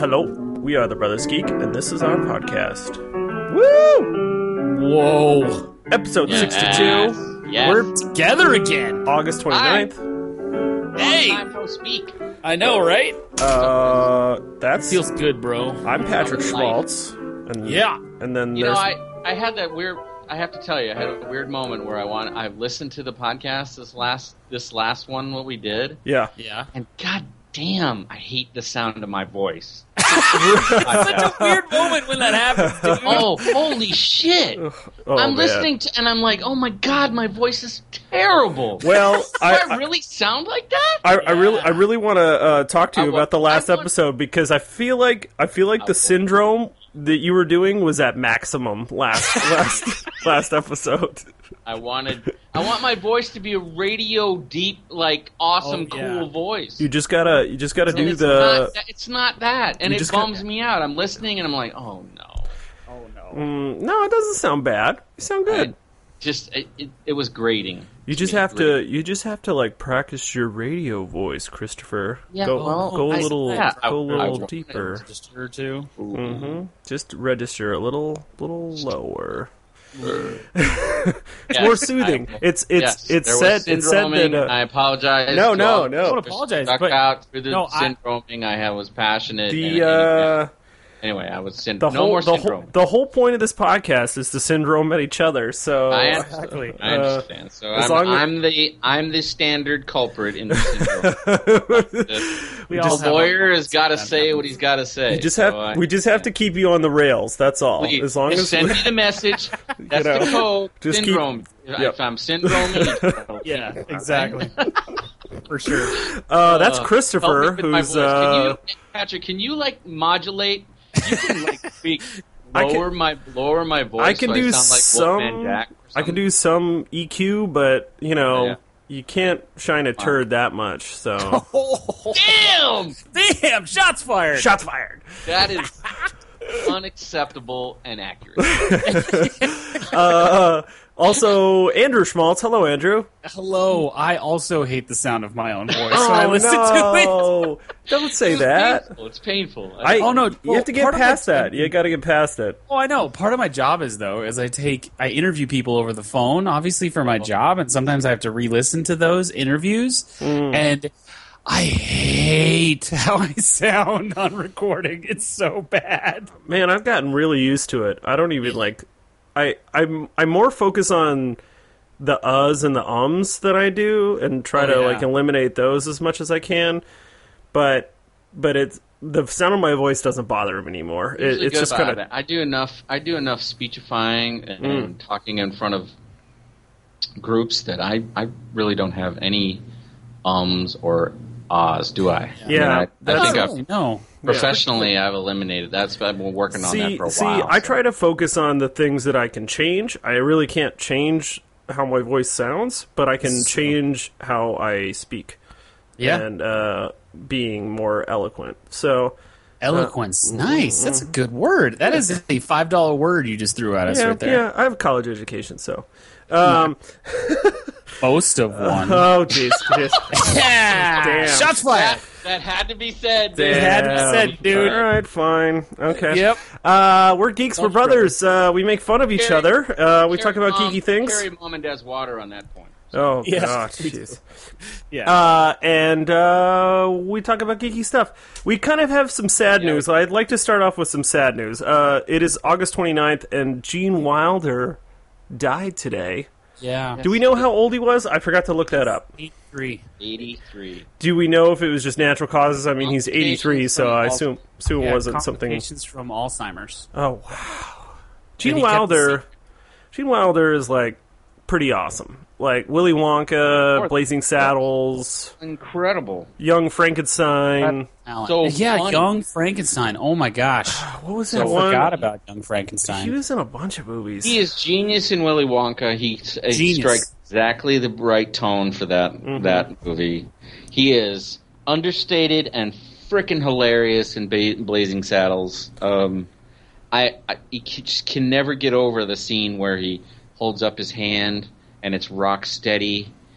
Hello, we are the Brothers Geek, and this is our podcast. Woo! Whoa. Episode 62. Yes. We're together again. August 29th. Hey! Long time no speak. I know, right? That's... Feels good, bro. I'm Patrick Schmaltz. And, Yeah. And then You there's... know, I had that weird. I have to tell you, I had a weird moment where I've listened to the podcast this last one, what we did, Yeah. Yeah. and god damn, I hate the sound of my voice. Such a weird moment when that happens, dude. Oh, holy shit! Oh, I'm man. listening to, and I'm like, oh my god, my voice is terrible. Well, Do I really sound like that? I really want to talk to you about the last I want- episode because I feel like the syndrome that you were doing was at maximum last episode. I want my voice to be a radio deep, like awesome, Oh, yeah. cool voice. You just gotta And do it's the. it's not that, and You it just bums me out. I'm listening, and I'm like, oh no. Oh, no. No, it doesn't sound bad. You sound good. It was grating. You just have to like practice your radio voice, Christopher. Yeah, go well, go a I- little yeah, I- go a little I- deeper. Just or two. Just register a little lower. It's More soothing. It's said that. I apologize. No, to no, all no. who Don't apologize, Stuck but- out through the No, syndroming. I was passionate. Anyway, I was the no more whole syndrome. the whole point of this podcast is to syndrome at each other. So I Exactly. understand. So as long as- I'm the standard culprit in the syndrome. We The all have lawyer our- has got to say what he's got to say. we just have to keep you on the rails. That's all. Please, As long just as send me the message. That's know, the code. just keep- Syndrome. Yep. If I'm syndroming, Yeah, exactly. For sure. that's help Christopher, me with my who's voice. Patrick, can you like modulate? You can like speak lower my voice. I can so do I sound like some. Wolfman Jack or I can do some EQ, but Yeah. you can't shine a turd that much. So Damn! Damn! Shots fired! shots fired. That is unacceptable and accurate. Also, Andrew Schmaltz. Hello, Andrew. Hello. I also hate the sound of my own voice when I listen to it. no! Don't say that. It's painful. Oh, no, you have to get part of past my- that. You got to get past it. Oh, I know. Part of my job is I interview people over the phone, obviously for my job, and sometimes I have to re-listen to those interviews, and I hate how I sound on recording. It's so bad. Man, I've gotten really used to it. I don't even like. I'm more focus on the uhs and the ums that I do, and try to like eliminate those as much as I can. But it's the sound of my voice doesn't bother him anymore. It's just kind of. I do enough speechifying and talking in front of groups that I really don't have any ums or ahs, do I? Yeah, I think I've Really? No. professionally I've eliminated. I've been working on that for a while. I try to focus on the things that I can change. I really can't change how my voice sounds, but I can change how I speak. Yeah. And being more eloquent. So Eloquence. Nice. That's a good word. That is a $5 word you just threw at us right there. yeah, I have a college education, so. Most of one. Oh, jeez. Yeah. Damn. Shots fired. that had to be said. It had to be said, dude. All right, fine. Okay. Yep. We're geeks, we're brothers. We make fun of each other. We talk about geeky things. Carry mom and dad's water on that point. Oh, Yeah. God, jeez. Yeah. And we talk about geeky stuff. We kind of have some sad news. I'd like to start off with some sad news. It is August 29th, and Gene Wilder died today. Yeah. Do we know how old he was? I forgot to look that up. 83. Do we know if it was just natural causes? I mean, he's 83, so I assume it Yeah, wasn't something. complications from Alzheimer's. Oh wow, he Gene kept the Wilder. Gene Wilder is like pretty awesome. Like Willy Wonka, Blazing Saddles, Incredible. Young Frankenstein. Talent. So yeah, funny. Young Frankenstein. Oh my gosh. What was I that one? forgot about Young Frankenstein. He was in a bunch of movies. He is genius in Willy Wonka. He Genius. strikes exactly the right tone for that movie. He is understated and freaking hilarious in Blazing Saddles. He just can never get over the scene where he holds up his hand and it's rock steady,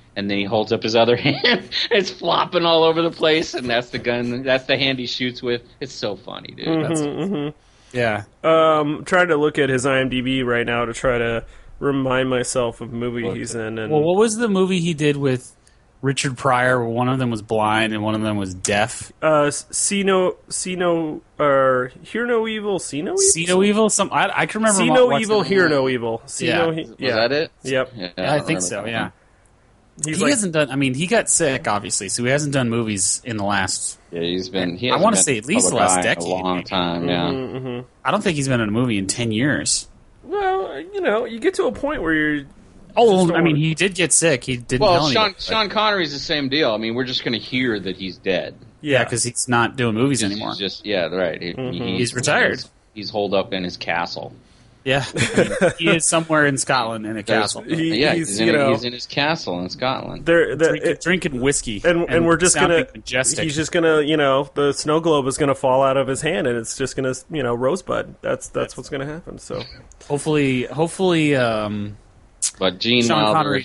and then he holds up his other hand. It's flopping all over the place, and that's the gun. That's the hand he shoots with. It's so funny, dude. Yeah. Trying to look at his IMDb right now to try to remind myself of movie he's in. And well, what was the movie he did with Richard Pryor, where one of them was blind and one of them was deaf? See no or hear no evil, see no evil. See no evil. I can remember. See no evil, hear no evil. Was that it? Yep. Yeah, I think so. Yeah. He hasn't done. I mean, he got sick, obviously, so he hasn't done movies in the last. Yeah, he's been. I want to say at least the last decade. A long time. Yeah. I don't think he's been in a movie in 10 years. Well, you get to a point where you're. Oh, I mean, he did get sick. He didn't. Well, Sean Connery's the same deal. I mean, we're just going to hear that he's dead. Yeah, because he's not doing movies anymore. Right. He's retired. He's holed up in his castle. Yeah, I mean, he is somewhere in Scotland in a castle. He's in his castle in Scotland. Drinking whiskey, and we're just gonna. Majestic. He's just gonna, the snow globe is gonna fall out of his hand, and it's just gonna, rosebud. That's what's gonna happen. So hopefully. But Gene Sean Wilder, Connery,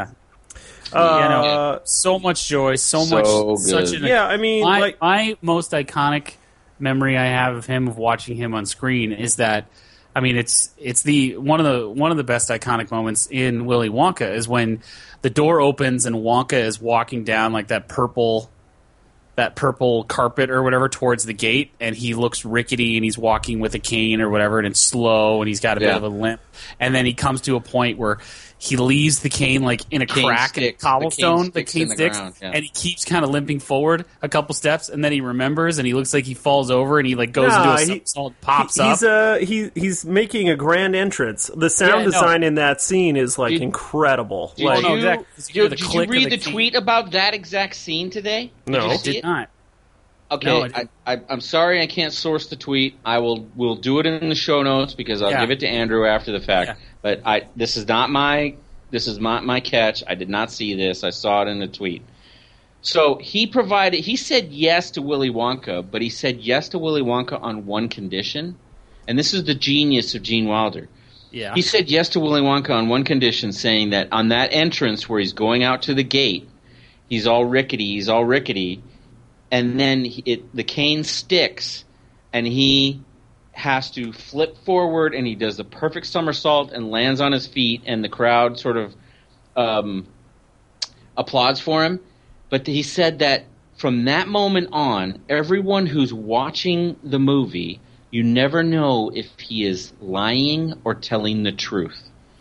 so much joy, so much. Good. I mean, my most iconic memory I have of him, of watching him on screen, is that. I mean, it's one of the best iconic moments in Willy Wonka is when the door opens and Wonka is walking down like that purple carpet or whatever towards the gate, and he looks rickety and he's walking with a cane or whatever, and it's slow and he's got a bit of a limp, and then he comes to a point where he leaves the cane like in a crack in cobblestone. The cane sticks, and he keeps kind of limping forward a couple steps, and then he remembers, and he looks like he falls over, and he like goes into a somersault, pops up. He's making a grand entrance. The sound design in that scene is like incredible. Did you read the tweet about that exact scene today? No, I did not. Okay, no, I'm sorry I can't source the tweet. We'll do it in the show notes because I'll give it to Andrew after the fact. Yeah. But this is not my catch. I did not see this. I saw it in the tweet. So he said yes to Willy Wonka, but he said yes to Willy Wonka on one condition. And this is the genius of Gene Wilder. Yeah. He said yes to Willy Wonka on one condition, saying that on that entrance where he's going out to the gate, he's all rickety, and then the cane sticks, and he has to flip forward, and he does the perfect somersault and lands on his feet, and the crowd sort of applauds for him. But he said that from that moment on, everyone who's watching the movie, you never know if he is lying or telling the truth.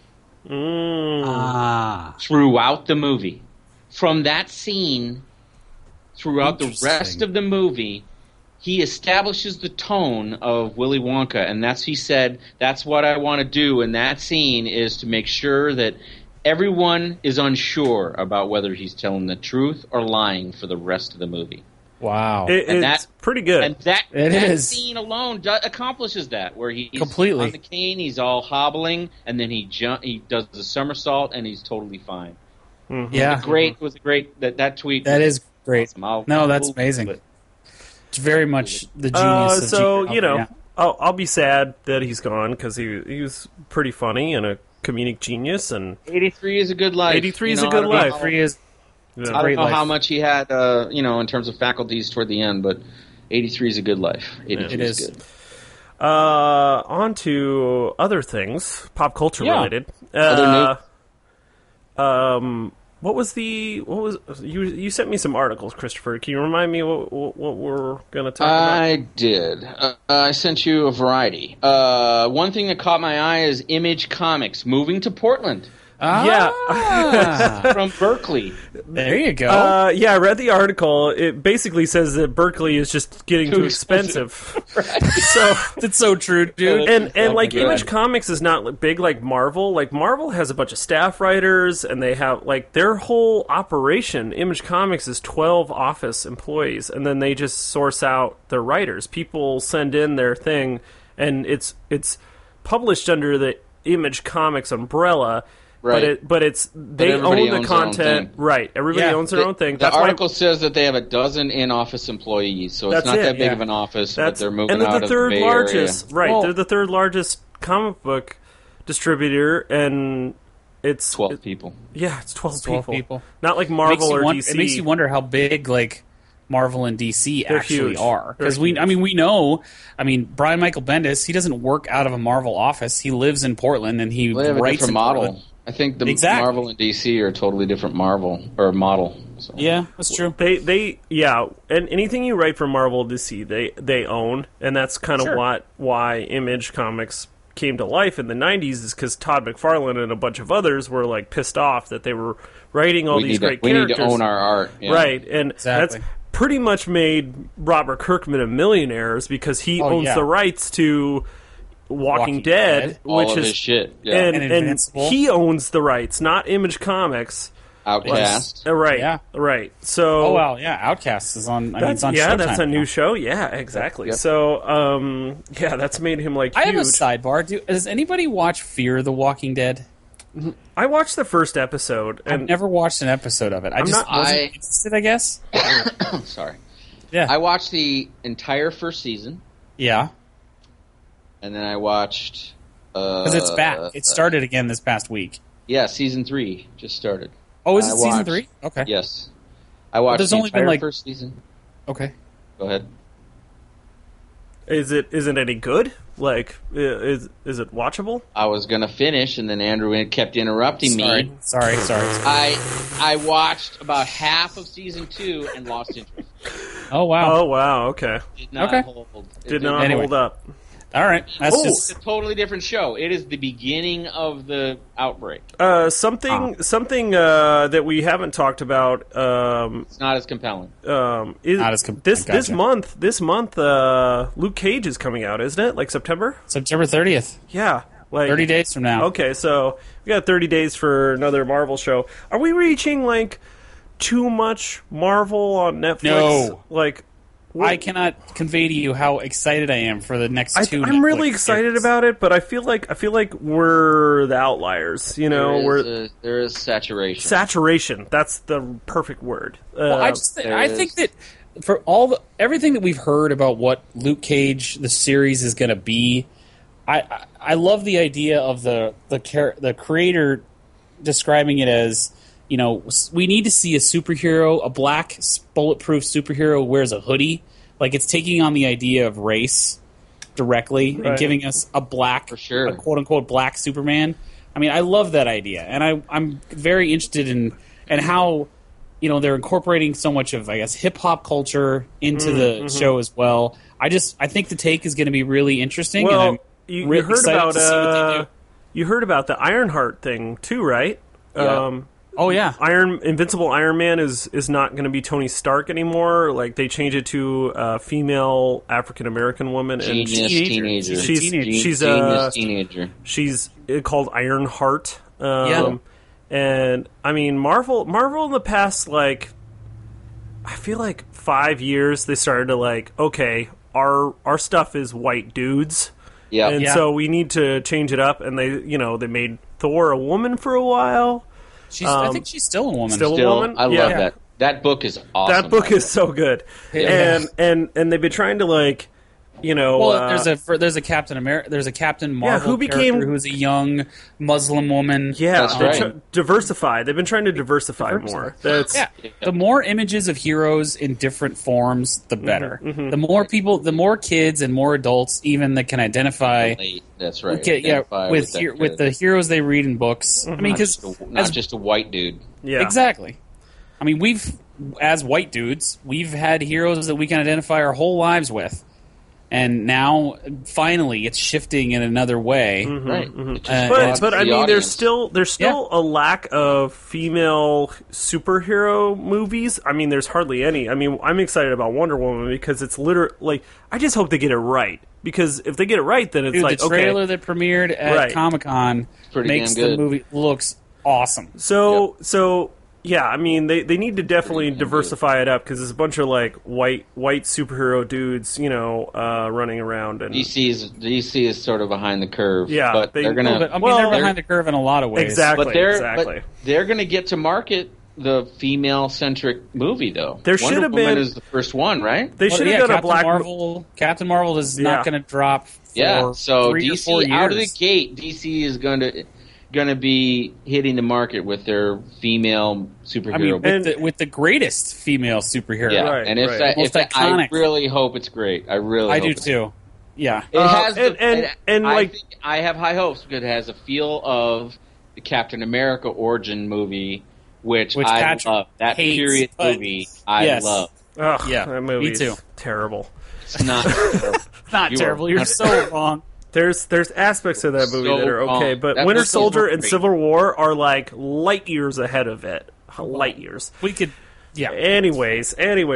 Throughout the movie. From that scene, throughout the rest of the movie, he establishes the tone of Willy Wonka, and he said, that's what I want to do in that scene, is to make sure that everyone is unsure about whether he's telling the truth or lying for the rest of the movie. Wow. It's pretty good. And that scene alone accomplishes that, where he's completely on the cane, he's all hobbling, and then he does the somersault, and he's totally fine. Mm-hmm. Yeah. It was a great that tweet. That is great. Awesome. That's amazing. It's very much the genius of Gene. I'll be sad that he's gone because he was pretty funny and a comedic genius. And 83 is a good life. 83 is a good life. 83 is I don't know how much he had, in terms of faculties toward the end, but 83 is a good life. 83 is good. On to other things, pop culture related. Other news. You sent me some articles, Christopher. Can you remind me what we're going to talk about? I did. I sent you a variety. One thing that caught my eye is Image Comics moving to Portland. Yeah. From Berkeley. There you go. I read the article. It basically says that Berkeley is just getting too expensive. Right. So it's so true, dude. And like Image Comics is not big like Marvel. Like Marvel has a bunch of staff writers, and they have like their whole operation. Image Comics is 12 office employees, and then they just source out their writers. People send in their thing, and it's published under the Image Comics umbrella. Right. But they own the content. Right. Everybody owns their own thing. The article says that they have a dozen in-office employees, so it's not that big of an office, but they're moving out of the Bay Area. Right. They're the third largest comic book distributor, and it's 12 people. Yeah, it's 12 people. Not like Marvel or DC. It makes you wonder how big like Marvel and DC actually huge. are, because we know. Brian Michael Bendis, he doesn't work out of a Marvel office. He lives in Portland and he They have a writes different in model. Portland. I think the Exactly. Marvel and DC are a totally different model. So. Yeah, that's true. They and anything you write for Marvel or DC, they own, and that's kind of Sure. why Image Comics came to life in the 90s, is because Todd McFarlane and a bunch of others were like pissed off that they were writing all these great characters. We need to own our art. Yeah. Right, and Exactly. that's pretty much made Robert Kirkman a millionaire, because he owns the rights to Walking Dead, All which of is his shit. Yeah. and Invincible. he owns the rights, not Image Comics. Outcast. Right. Yeah. Right. So. Oh wow, yeah, Outcast is on. It's on Showtime that's a new now. show. Yeah, exactly. Yep. So, that's made him like huge. I have a sidebar. Does anybody watch Fear the Walking Dead? I watched the first episode, I've and never watched an episode of it. I just wasn't interested, I guess. Sorry. Yeah. I watched the entire first season, Yeah. and then I watched... Because it's back. It started again this past week. Yeah, season 3 just started. Oh, is it I season watched- 3? Okay. Yes. I watched there's the only been, entire like- first season. Okay. Go ahead. is it any good? Like, is it watchable? I was going to finish, and then Andrew kept interrupting me. Sorry. I watched about half of season 2 and lost interest. Oh, wow. Oh wow. Okay. Did not Okay. hold. Did not Anyway. hold up. All right. That's It's a totally different show. It is the beginning of the outbreak. Something that we haven't talked about. It's not as compelling. Is Not as this gotcha. month. Luke Cage is coming out, isn't it? Like September? September 30th. Yeah. Like 30 days from now. Okay, so we got 30 days for another Marvel show. Are we reaching like too much Marvel on Netflix? No. Like, I cannot convey to you how excited I am for the next two. I'm really Netflix excited series. about it, but I feel like we're the outliers. You know, There is saturation. saturation. That's the perfect word. Well, I think that for everything that we've heard about what Luke Cage the series is going to be, I love the idea of the creator describing it as, you know, we need to see a superhero, a black bulletproof superhero who wears a hoodie. Like, it's taking on the idea of race directly and giving us a black, For sure. a quote unquote black Superman. I mean, I love that idea, and I'm very interested in how, you know, they're incorporating so much of, I guess, hip hop culture into the show as well. I think the take is going to be really interesting. well, and I'm you really heard excited about to see what they do. you heard about the Ironheart thing too, right? Yeah. Oh yeah, Invincible Iron Man is not going to be Tony Stark anymore. Like, they changed it to a female African American woman, and Genius teenager. she's Genius teenager. she's called Ironheart. Yeah. And I mean, Marvel in the past, like, I feel like 5 years, they started to like, okay, our stuff is white dudes. Yeah. And so we need to change it up, and they made Thor a woman for a while. I think she's still a woman. Still- Still, woman? I love Yeah. that. That book is awesome. That book is so good. Yeah. And they've been trying to, like, you know, Well, there's a Captain America. There's a Captain Marvel who became- character who's a young Muslim woman. yeah, That's right. diversify. They've been trying to diversify more. That's Yeah. The more images of heroes in different forms, the better. The more people, the more kids and more adults, even that can identify. That's right. Identify with the heroes they read in books. I mean, because not just a white dude. yeah. exactly. I mean, as white dudes, we've had heroes that we can identify our whole lives with. And now, finally, it's shifting in another way. Right. But I mean, there's still Yeah. a lack of female superhero movies. I mean, there's hardly any. I mean, I'm excited about Wonder Woman because it's literally like, I just hope they get it right. Because if they get it right, then it's Dude, like, the trailer okay. that premiered at Right. Comic-Con pretty makes damn the good. movie looks awesome. So yeah, I mean, they need to definitely diversify it up, because there's a bunch of like white superhero dudes, you know, running around, and DC is sort of behind the curve. Yeah, but they're gonna. But, I mean, Well, they're behind the curve in a lot of ways. Exactly. But they're going to get to market the female-centric movie, though. There should Wonder have Woman been- is the first one, right? they Well, should yeah, have done a Captain black. Marvel. Captain Marvel is Yeah. not going to drop. For Yeah. So 3 or 4 DC years. out of the gate, DC is going going to be hitting the market with their female superhero. I mean, with the greatest female superhero. Yeah, Right, and if right. that, Most if that, I iconic. really hope it's great. I do too. Yeah. It has and I like think I have high hopes because it has a feel of the Captain America origin movie, which I Patrick love. That hates, period but- movie, I Yes. love. ugh, Yeah, that me movie's too. terrible. It's not terrible. Not You are terrible. You're so wrong. There's aspects of that movie So that are okay, wrong. but That Winter movie's Soldier and great. Civil War are like light years ahead of it. Light years. We could. Yeah. Anyways,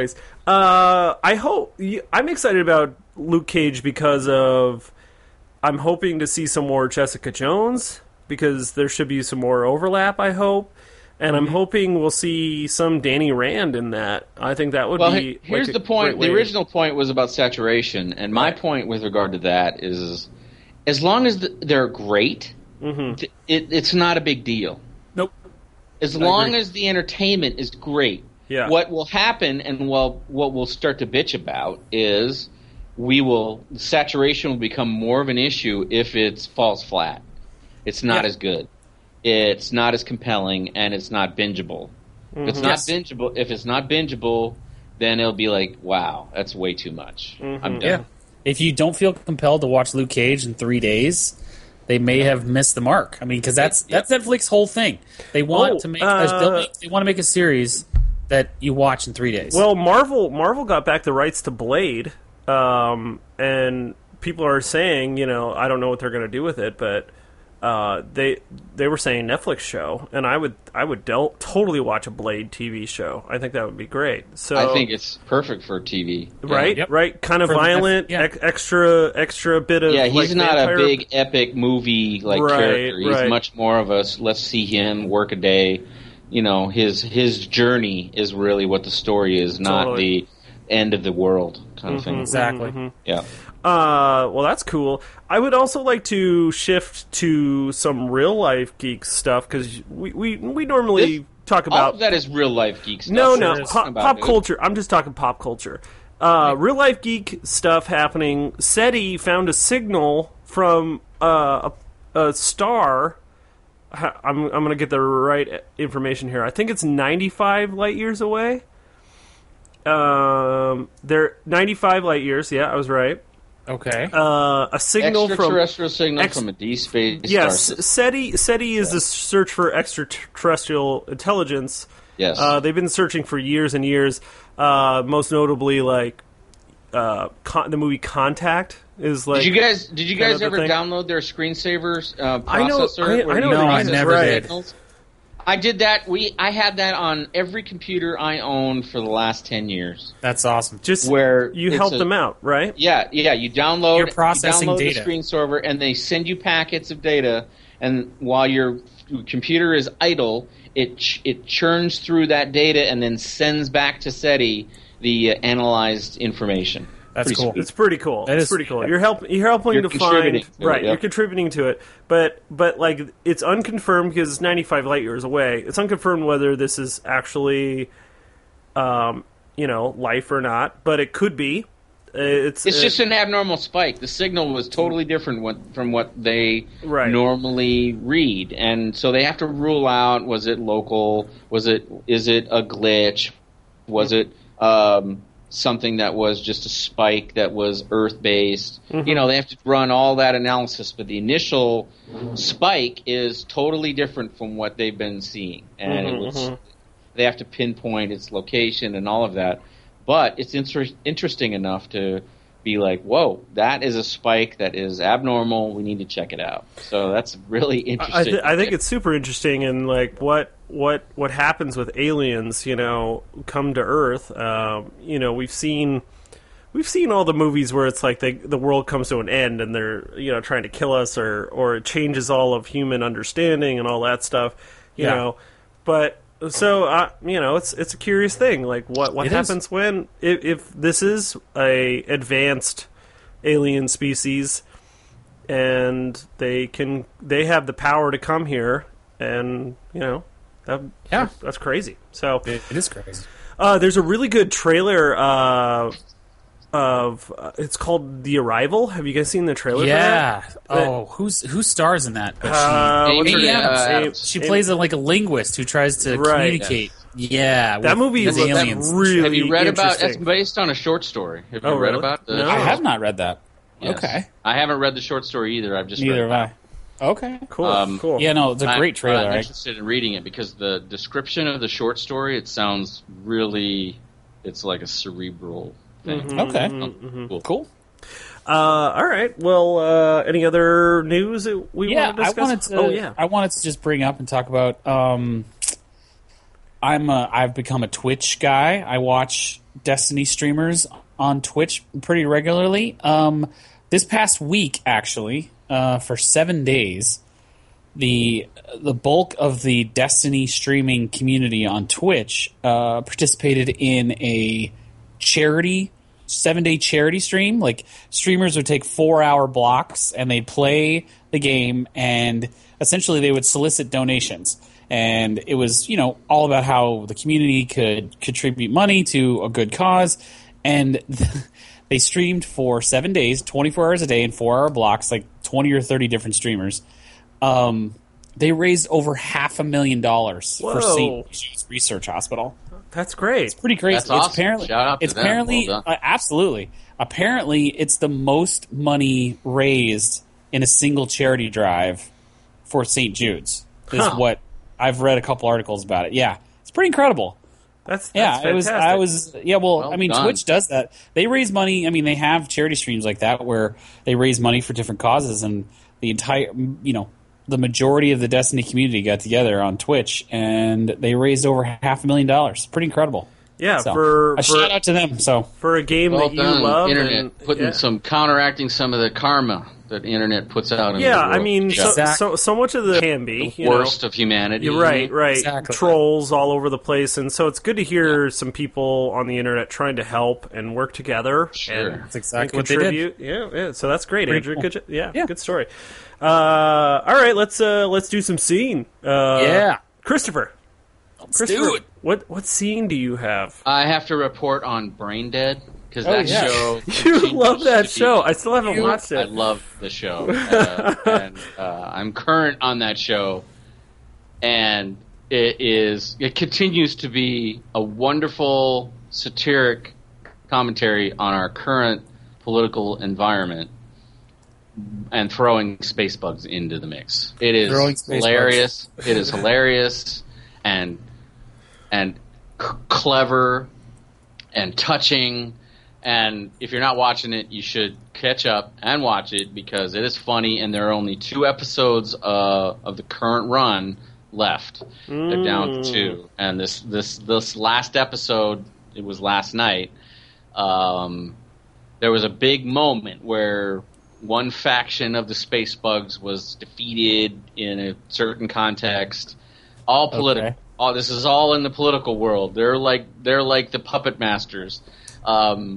I'm excited about Luke Cage because of I'm hoping to see some more Jessica Jones because there should be some more overlap, I hope. And I'm hoping we'll see some Danny Rand in that. I think that would be here's like the point. great The way- original point was about saturation, and my point with regard to that is, as long as they're great, it's not a big deal. Nope. As long as the entertainment is great. Yeah. What will happen, and what we'll start to bitch about is saturation will become more of an issue if it falls flat. It's not as good. It's not as compelling, and it's not bingeable. If it's not bingeable, then it'll be like, wow, that's way too much. I'm done. Yeah. If you don't feel compelled to watch Luke Cage in 3 days, they may have missed the mark. I mean, because that's Netflix's whole thing. They want to make they want to make a series that you watch in 3 days. Well, Marvel got back the rights to Blade, and people are saying, I don't know what they're going to do with it, but they were saying Netflix show, and I would totally watch a Blade TV show. I think that would be great. So I think it's perfect for TV. right, Yep. right, kind of For the violent, extra bit of Yeah, he's like, not vampire- a big epic movie character. He's right. much more of a let's see him work a day. His journey is really what the story is, not Totally. the end of the world kind of thing. exactly. Yeah. Well, that's cool. I would also like to shift to some real life geek stuff because we normally talk All about of that is real life geek stuff. no We're talking about pop it. culture. I'm just talking pop culture. Real life geek stuff happening. SETI found a signal from a star. I'm going to get the right information here. I think it's 95 light years away. They're 95 light years. Yeah, I was right. Okay. A signal from Extraterrestrial signal from a deep space yes, star system. SETI is the search for extraterrestrial intelligence. Yes. They've been searching for years and years. Most notably, the movie Contact is like. Did you guys of a ever thing. download their screensavers I know- processor? I know No, I it's never right. did. Signals? I did that. I had that on every computer I owned for the last 10 years. That's awesome. Just Where you it's help a- them out, right? Yeah. You download. You're processing you download data. the screen server, and they send you packets of data. And while your computer is idle, it churns through that data and then sends back to SETI the analyzed information. That's Pretty cool. sweet. It's pretty cool. That It's is- pretty cool. yeah. You're helping You're to find contributing to it, right. yeah. You're contributing to it, but like it's unconfirmed because it's 95 light years away. It's unconfirmed whether this is actually, life or not. But it could be. It's just an abnormal spike. The signal was totally different from what they Right. normally read, and so they have to rule out: was it local? Is it a glitch? Was it something that was just a spike that was Earth based? They have to run all that analysis, but the initial spike is totally different from what they've been seeing, and they have to pinpoint its location and all of that. But it's interesting enough to be like, whoa, that is a spike that is abnormal. We need to check it out. So that's really interesting. I think it's super interesting, and like what happens with aliens, come to Earth. We've seen all the movies where it's like the world comes to an end, and they're trying to kill us, or it changes all of human understanding and all that stuff. You know, but. So it's a curious thing. Like what happens when if this is a advanced alien species, and they have the power to come here, and that's crazy. So It is crazy. there's a really good trailer it's called The Arrival. Have you guys seen the trailer? Yeah. For that? Who stars in that? What's her Amy name? Adams. She plays a linguist who tries to communicate. Yeah, that movie with aliens. really. Have you read about? interesting. It's based on a short story. Have you read really? about? No. I have not read that. Yes. Okay. I haven't read the short story either. I've just Neither read have I. Okay. Cool. Cool. Yeah, no, it's a great trailer. I'm interested in reading it because the description of the short story, it sounds really, it's like a cerebral thing. Okay. Cool. All right. Well, any other news that we want to discuss? I wanted to just bring up and talk about. I've become a Twitch guy. I watch Destiny streamers on Twitch pretty regularly. This past week, actually, for 7 days, the bulk of the Destiny streaming community on Twitch participated in a charity 7-day charity stream. Like, streamers would take 4-hour blocks and they'd play the game, and essentially they would solicit donations. And it was, all about how the community could contribute money to a good cause. And they streamed for 7 days, 24 hours a day in 4-hour blocks, like 20 or 30 different streamers. They raised over $500,000 for St. Jude's Research Hospital. That's great. It's pretty crazy. That's awesome. Apparently, shout out to them. apparently, Well done. absolutely. Apparently, it's the most money raised in a single charity drive for St. Jude's. Is what I've read a couple articles about it. Yeah, it's pretty incredible. That's fantastic. Well done. Twitch does that. They raise money. I mean, they have charity streams like that where they raise money for different causes, and the entire, the majority of the Destiny community got together on Twitch, and they raised over $500,000. Pretty incredible. Yeah, so, for a shout out to them. So for a game Well that you done, love, internet putting some counteracting some of the karma that the internet puts out. In the world. I mean, Exactly. so much of the can be worst of humanity. You're right. Exactly. Trolls all over the place, and so it's good to hear some people on the internet trying to help and work together. Sure. And, That's exactly and what they contribute. Yeah. So that's great, Pretty Andrew. cool. Good, good story. All right, let's do some scene. Christopher. Let's do it. What scene do you have? I have to report on Brain Dead because that yeah. show. You love that show. I still haven't watched I it. love the show, and I'm current on that show, and it continues to be a wonderful satiric commentary on our current political environment, and throwing space bugs into the mix. It is hilarious. It is hilarious and clever and touching. And if you're not watching it, you should catch up and watch it because it is funny. And there are only 2 episodes of the current run left. They're down to 2. And this last episode, it was last night. There was a big moment where one faction of the space bugs was defeated in a certain context. All political. Okay. This is all in the political world. They're like the puppet masters. But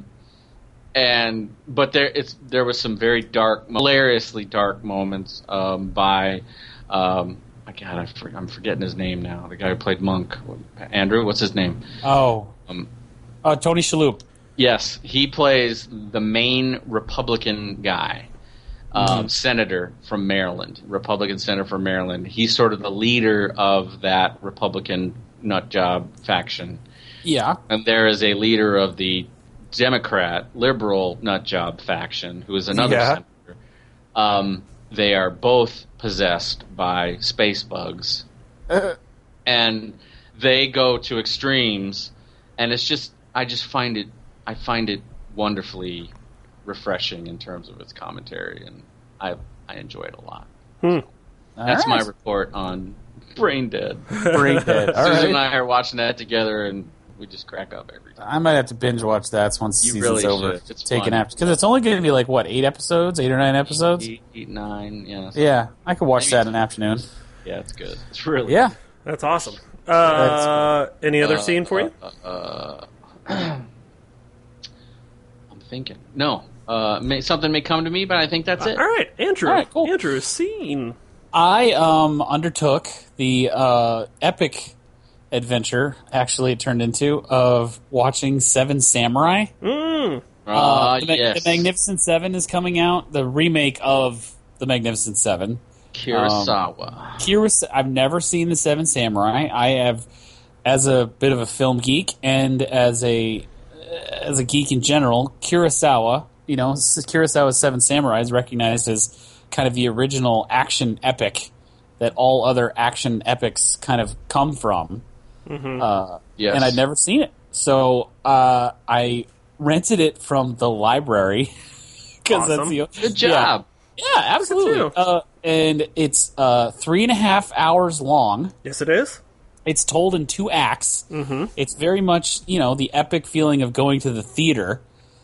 there was some very dark, hilariously dark moments by I'm forgetting his name now. The guy who played Monk, Andrew. What's his name? Tony Shalhoub. Yes, he plays the main Republican guy, senator from Maryland, Republican senator from Maryland. He's sort of the leader of that Republican nutjob faction. Yeah. And there is a leader of the Democrat liberal nutjob faction who is another senator. They are both possessed by space bugs. And they go to extremes, and it's just I find it wonderfully refreshing in terms of its commentary, and I enjoy it a lot. That's my report on Brain Dead. Brain Dead. All Susan right. and I are watching that together, and we just crack up every time. I might have to binge watch that once the You season's really over. should. It's Take fun. an after because it's only going to be like what 8 episodes, 8 or 9 episodes. 8, 9, yeah. Yeah, I could watch Maybe that in an afternoon. Yeah, it's good. It's really Yeah. That's awesome. Any other scene for you? I'm thinking. No. Something may come to me, but I think that's it. All right, Andrew. All right, cool. Andrew, scene. I undertook the epic adventure, actually it turned into, of watching Seven Samurai. The Magnificent Seven is coming out. The remake of the Magnificent Seven. Kurosawa. I've never seen the Seven Samurai. I have, as a bit of a film geek and as a geek in general, Kurosawa. Kurosawa's Seven Samurai is recognized as kind of the original action epic that all other action epics kind of come from. Mm-hmm. Yes. And I'd never seen it, so I rented it from the library because that's good job. Yeah, absolutely. And it's 3.5 hours long. Yes, it is. It's told in 2 acts. Mm-hmm. It's very much the epic feeling of going to the theater.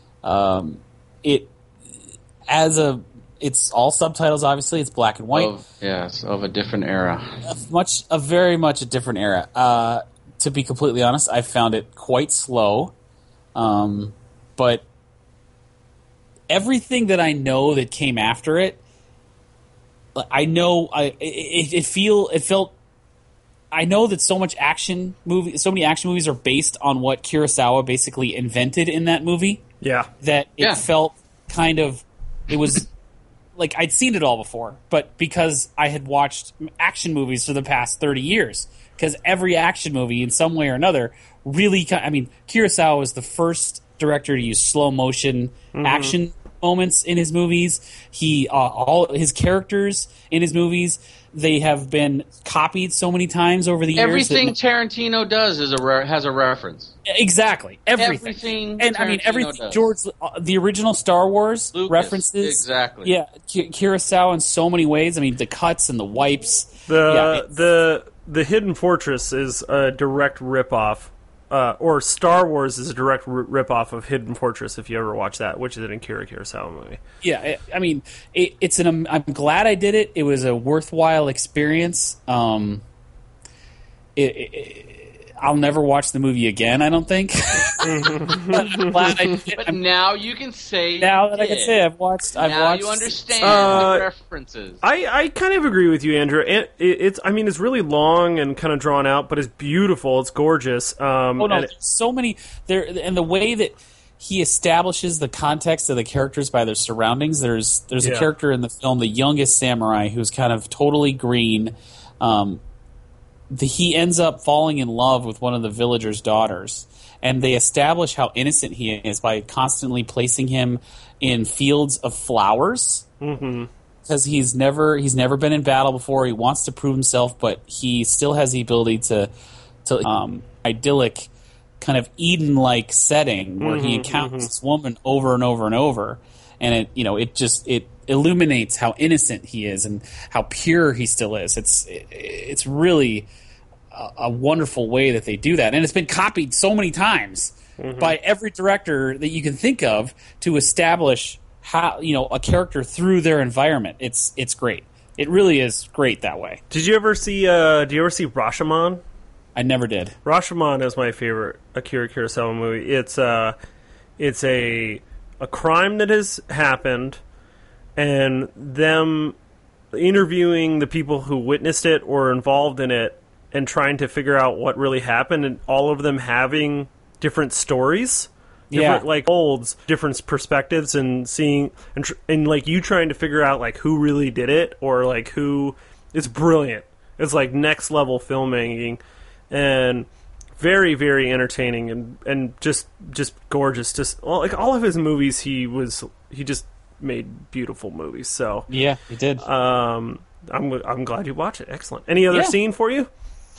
It's all subtitles. Obviously, it's black and white. It's of a different era. Very much a different era. To be completely honest, I found it quite slow. But everything that I know that came after it, I know it felt. I know that so many action movies are based on what Kurosawa basically invented in that movie. Yeah, that it felt kind of. It was like I'd seen it all before, but because I had watched action movies for the past 30 years. Because every action movie, in some way or another, really... Kurosawa was the first director to use slow motion action moments in his movies. All his characters in his movies, they have been copied so many times over the years. Everything Tarantino does has a reference. Exactly. Everything. And everything George... the original Star Wars Lucas, references... Exactly. Yeah, Kurosawa in so many ways. The cuts and the wipes... The Hidden Fortress is a direct ripoff, or Star Wars is a direct ripoff of Hidden Fortress. If you ever watch that, which is an Akira Kurosawa movie. Yeah, I'm glad I did it. It was a worthwhile experience. I'll never watch the movie again, I don't think. I'm glad I did. But now you can say now that I can say I've watched. You understand the references. I kind of agree with you, Andrew. It's really long and kind of drawn out, but it's beautiful. It's gorgeous. There's so many there, and the way that he establishes the context of the characters by their surroundings. There's a character in the film, the youngest samurai, who's kind of totally green. He ends up falling in love with one of the villagers' daughters, and they establish how innocent he is by constantly placing him in fields of flowers. Mm-hmm. Because he's never been in battle before. He wants to prove himself, but he still has the ability to idyllic, kind of Eden-like setting where he encounters this woman over and over and over, and it illuminates how innocent he is and how pure he still is. It's really a wonderful way that they do that, and it's been copied so many times by every director that you can think of to establish how a character through their environment. It's great. It really is great that way. Did you ever see Rashomon? I never did. Rashomon is my favorite Akira Kurosawa movie. It's a crime that has happened, and them interviewing the people who witnessed it or involved in it and trying to figure out what really happened, and all of them having different stories, different perspectives, and seeing and like you trying to figure out like who really did it, or like who. It's brilliant. It's like next level filmmaking, and very, very entertaining, and just gorgeous. Like all of his movies, he just made beautiful movies. So yeah, he did. I'm glad you watched it. Excellent. Any other scene for you?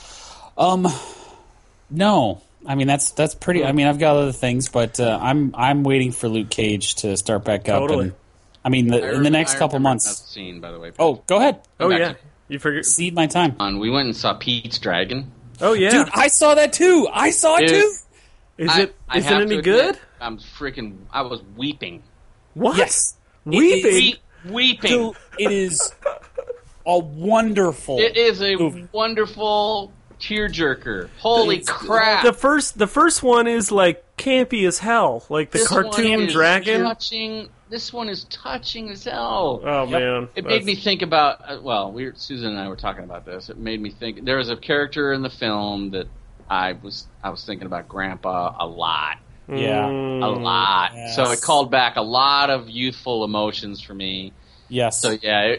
No. That's pretty. I've got other things, but I'm waiting for Luke Cage to start back up. Totally. And, in the next couple months. That scene, by the way. Oh, go ahead. Oh yeah, you forget. Cede my time. We went and saw Pete's Dragon. Oh yeah, dude, I saw that too. I saw it too. Is it any good? I was weeping. What? Yes. Weeping. Dude, it is a wonderful. It is a movie. Wonderful tearjerker. Holy crap! The first one is like campy as hell, like the cartoon dragon. This one is touching as hell. Oh man! It made me think about. Susan and I were talking about this. It made me think. There was a character in the film that I was thinking about Grandpa a lot. Yeah. A lot. Yes. So it called back a lot of youthful emotions for me. Yes. So yeah,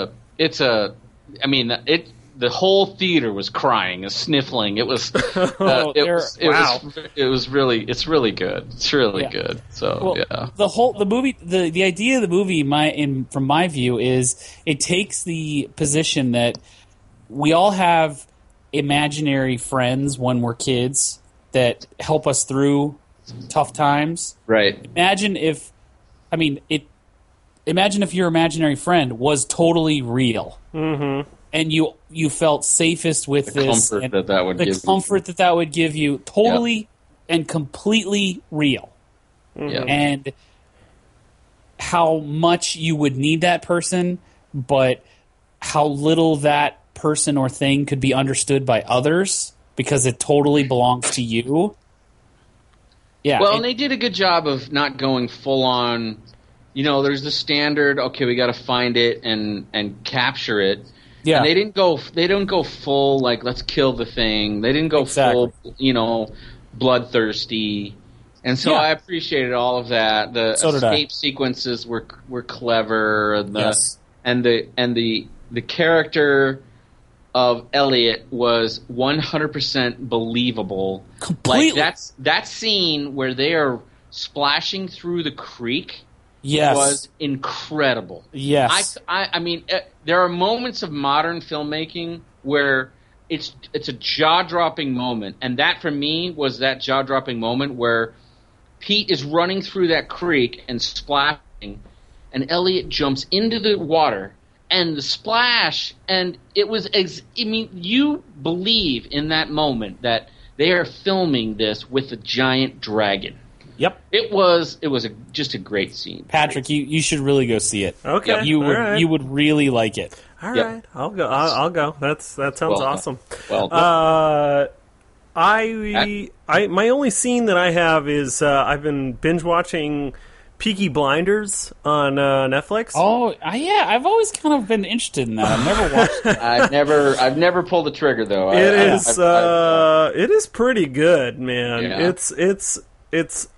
I mean, the whole theater was crying and sniffling. It was, it's really good. It's really good. So yeah. The movie, the idea of the movie, from my view, is it takes the position that we all have imaginary friends when we're kids that help us through tough times. Right. Imagine if your imaginary friend was totally real. Mm-hmm. And you felt safest with the this. Comfort and that would the give comfort you. that would give you. Totally and completely real. Yeah. And how much you would need that person, but how little that person or thing could be understood by others because it totally belongs to you. Yeah. Well, and they did a good job of not going full on. You know, there's the standard. Okay, we got to find it and capture it. Yeah. And they didn't go full like let's kill the thing. They didn't go full, bloodthirsty. And so I appreciated all of that. The escape sequences were clever. And the character of Elliot was 100% believable. Completely. Like that scene where they are splashing through the creek. Yes. Was incredible. Yes. I mean, there are moments of modern filmmaking where it's a jaw-dropping moment, and that for me was that jaw-dropping moment where Pete is running through that creek and splashing, and Elliot jumps into the water, and the splash, and it was you believe in that moment that they are filming this with a giant dragon. Yep. It was just a great scene. Patrick, you should really go see it. Okay. Yep. You would really like it. All right. I'll go. I'll go. That sounds awesome. Well, my only scene that I have is I've been binge watching Peaky Blinders on Netflix. Oh, yeah, I've always kind of been interested in that. I've never watched it. I've never pulled the trigger though. It is pretty good, man. Yeah. It's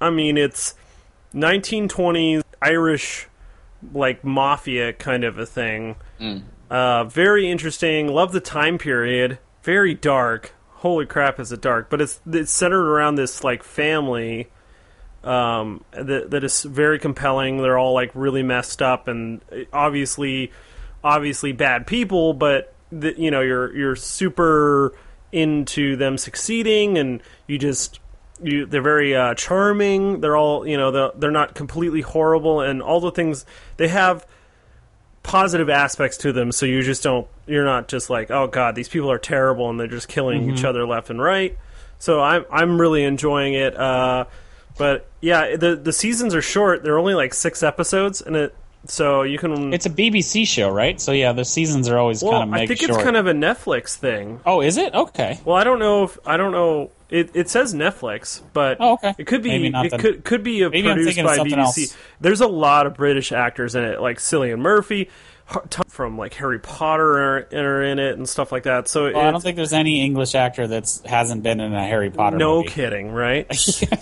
1920s Irish like mafia kind of a thing. Very interesting. Love the time period. Very dark. Holy crap, is it dark? But it's centered around this like family that is very compelling. They're all like really messed up and obviously bad people, but you're super into them succeeding, and they're very charming. They're all they're not completely horrible, and all the things they have positive aspects to them, so you're not just like, oh god, these people are terrible and they're just killing each other left and right. So I'm really enjoying it. But yeah, the seasons are short. They're only like 6 episodes, and so you can. It's a BBC show, right? So yeah, the seasons are always kind of mega I think short. it's kind of a Netflix thing. Oh, is it? Okay. Well, I don't know. It says Netflix, but okay. It could be. Maybe not could be produced by BBC. Else. There's a lot of British actors in it, like Cillian Murphy from like Harry Potter are in it and stuff like that. So I don't think there's any English actor that hasn't been in a Harry Potter movie. No kidding, right?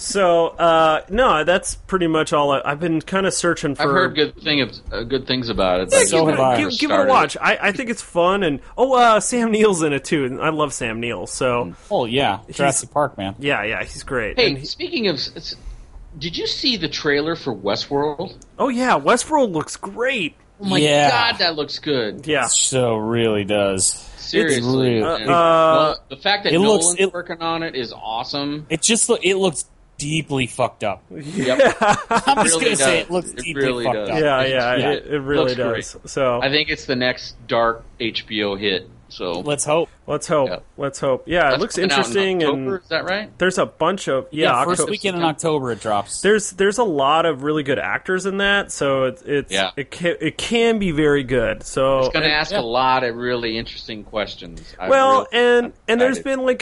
So no, that's pretty much all. I've been kind of searching for. I've heard good things about it. Yeah, give it a watch. I think it's fun, and Sam Neill's in it too, and I love Sam Neill. So yeah, Jurassic Park, man. Yeah, he's great. Hey, speaking of, did you see the trailer for Westworld? Oh yeah, Westworld looks great. Oh my god, that looks good. Yeah, so really does. Seriously, the fact that Nolan's working on it is awesome. It looks deeply fucked up. Yep. I'm just gonna say it looks deeply fucked up. Yeah, it really does. Great. So I think it's the next dark HBO hit. So let's hope. Yeah, it looks interesting. In October, is that right? There's a bunch of first weekend in October it drops. There's a lot of really good actors in that, so it can be very good. So it's going to ask a lot of really interesting questions. And there's been like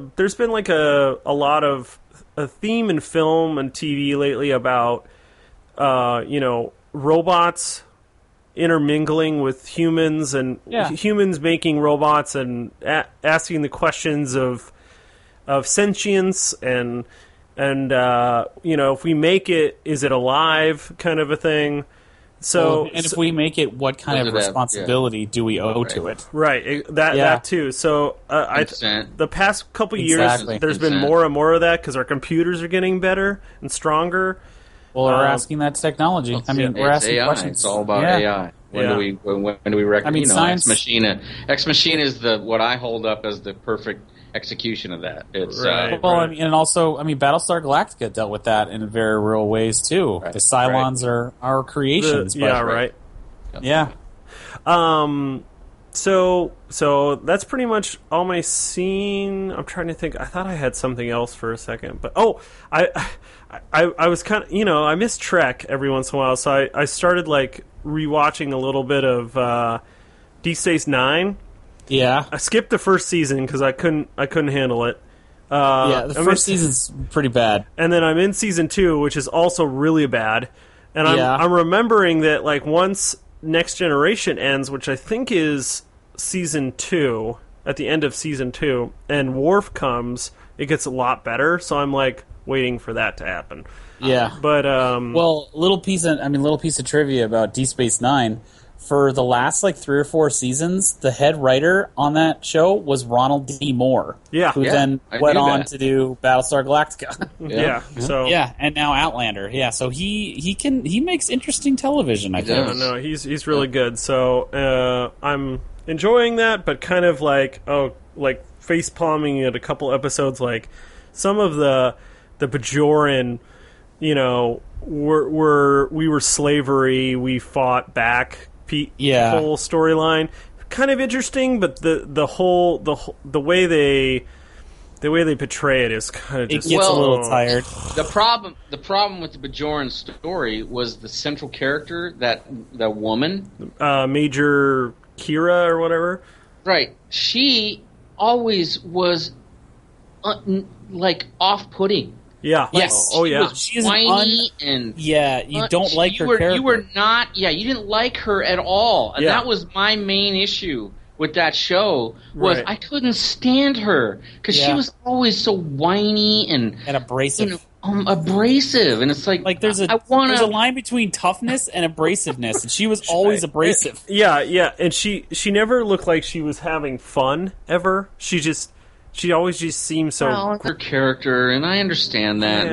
a lot of a theme in film and TV lately about robots intermingling with humans and humans making robots and asking the questions of sentience and and if we make it, is it alive, kind of a thing. So, and if we make it, what kind of responsibility do we owe to it? Right, that too. So the past couple years, there's been more and more of that because our computers are getting better and stronger. Well, we're asking that technology. We're asking AI. questions. It's all about AI. When do we reckon? Science. Ex Machina is what I hold up as the perfect execution of that. It's right. And also, Battlestar Galactica dealt with that in very real ways too. Right. The Cylons are our creations. Right. Yeah. So that's pretty much all my scene. I'm trying to think. I thought I had something else for a second, but I was kind of, I miss Trek every once in a while, so I started like rewatching a little bit of Deep Space Nine. Yeah, I skipped the first season because I couldn't handle it. The first season's pretty bad, and then I'm in season 2, which is also really bad. And I'm remembering that like once Next Generation ends, which I think is season 2, at the end of season 2, and Worf comes, it gets a lot better. So I'm like waiting for that to happen. Yeah, but little piece of trivia about Deep Space Nine. For the last 3 or 4 seasons, the head writer on that show was Ronald D. Moore. Yeah, who then went on to do Battlestar Galactica. And now Outlander. Yeah, so he makes interesting television. I think. No, he's really good. So I'm enjoying that, but kind of face palming at a couple episodes. Like some of the Bajoran, we were slavery, we fought back. Whole storyline kind of interesting, but the way they portray it is kind of just gets a little tired. The problem with the Bajoran story was the central character, the woman, Major Kira or whatever. Right, she always was off-putting. Yeah. Yes. She was whiny and you don't like her character. You were not. Yeah, you didn't like her at all, and that was my main issue with that show. I couldn't stand her because she was always so whiny and abrasive. Abrasive, and it's like there's a line between toughness and abrasiveness, and she was always abrasive. Yeah, and she never looked like she was having fun ever. She always just seemed so... her character, and I understand that.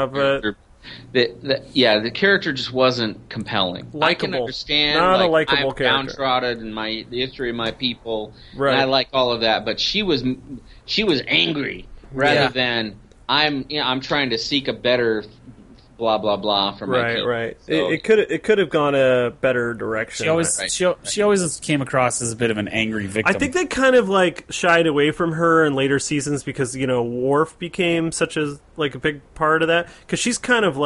The character just wasn't compelling. Likable. I can understand. Not a likable character. I'm downtrodden in the history of my people, right. And I like all of that. But she was angry rather than I'm trying to seek a better blah blah blah from my kid. Right. So, it could have gone a better direction. She always came across as a bit of an angry victim. I think they kind of shied away from her in later seasons because Worf became such a big part of that, because she's kind of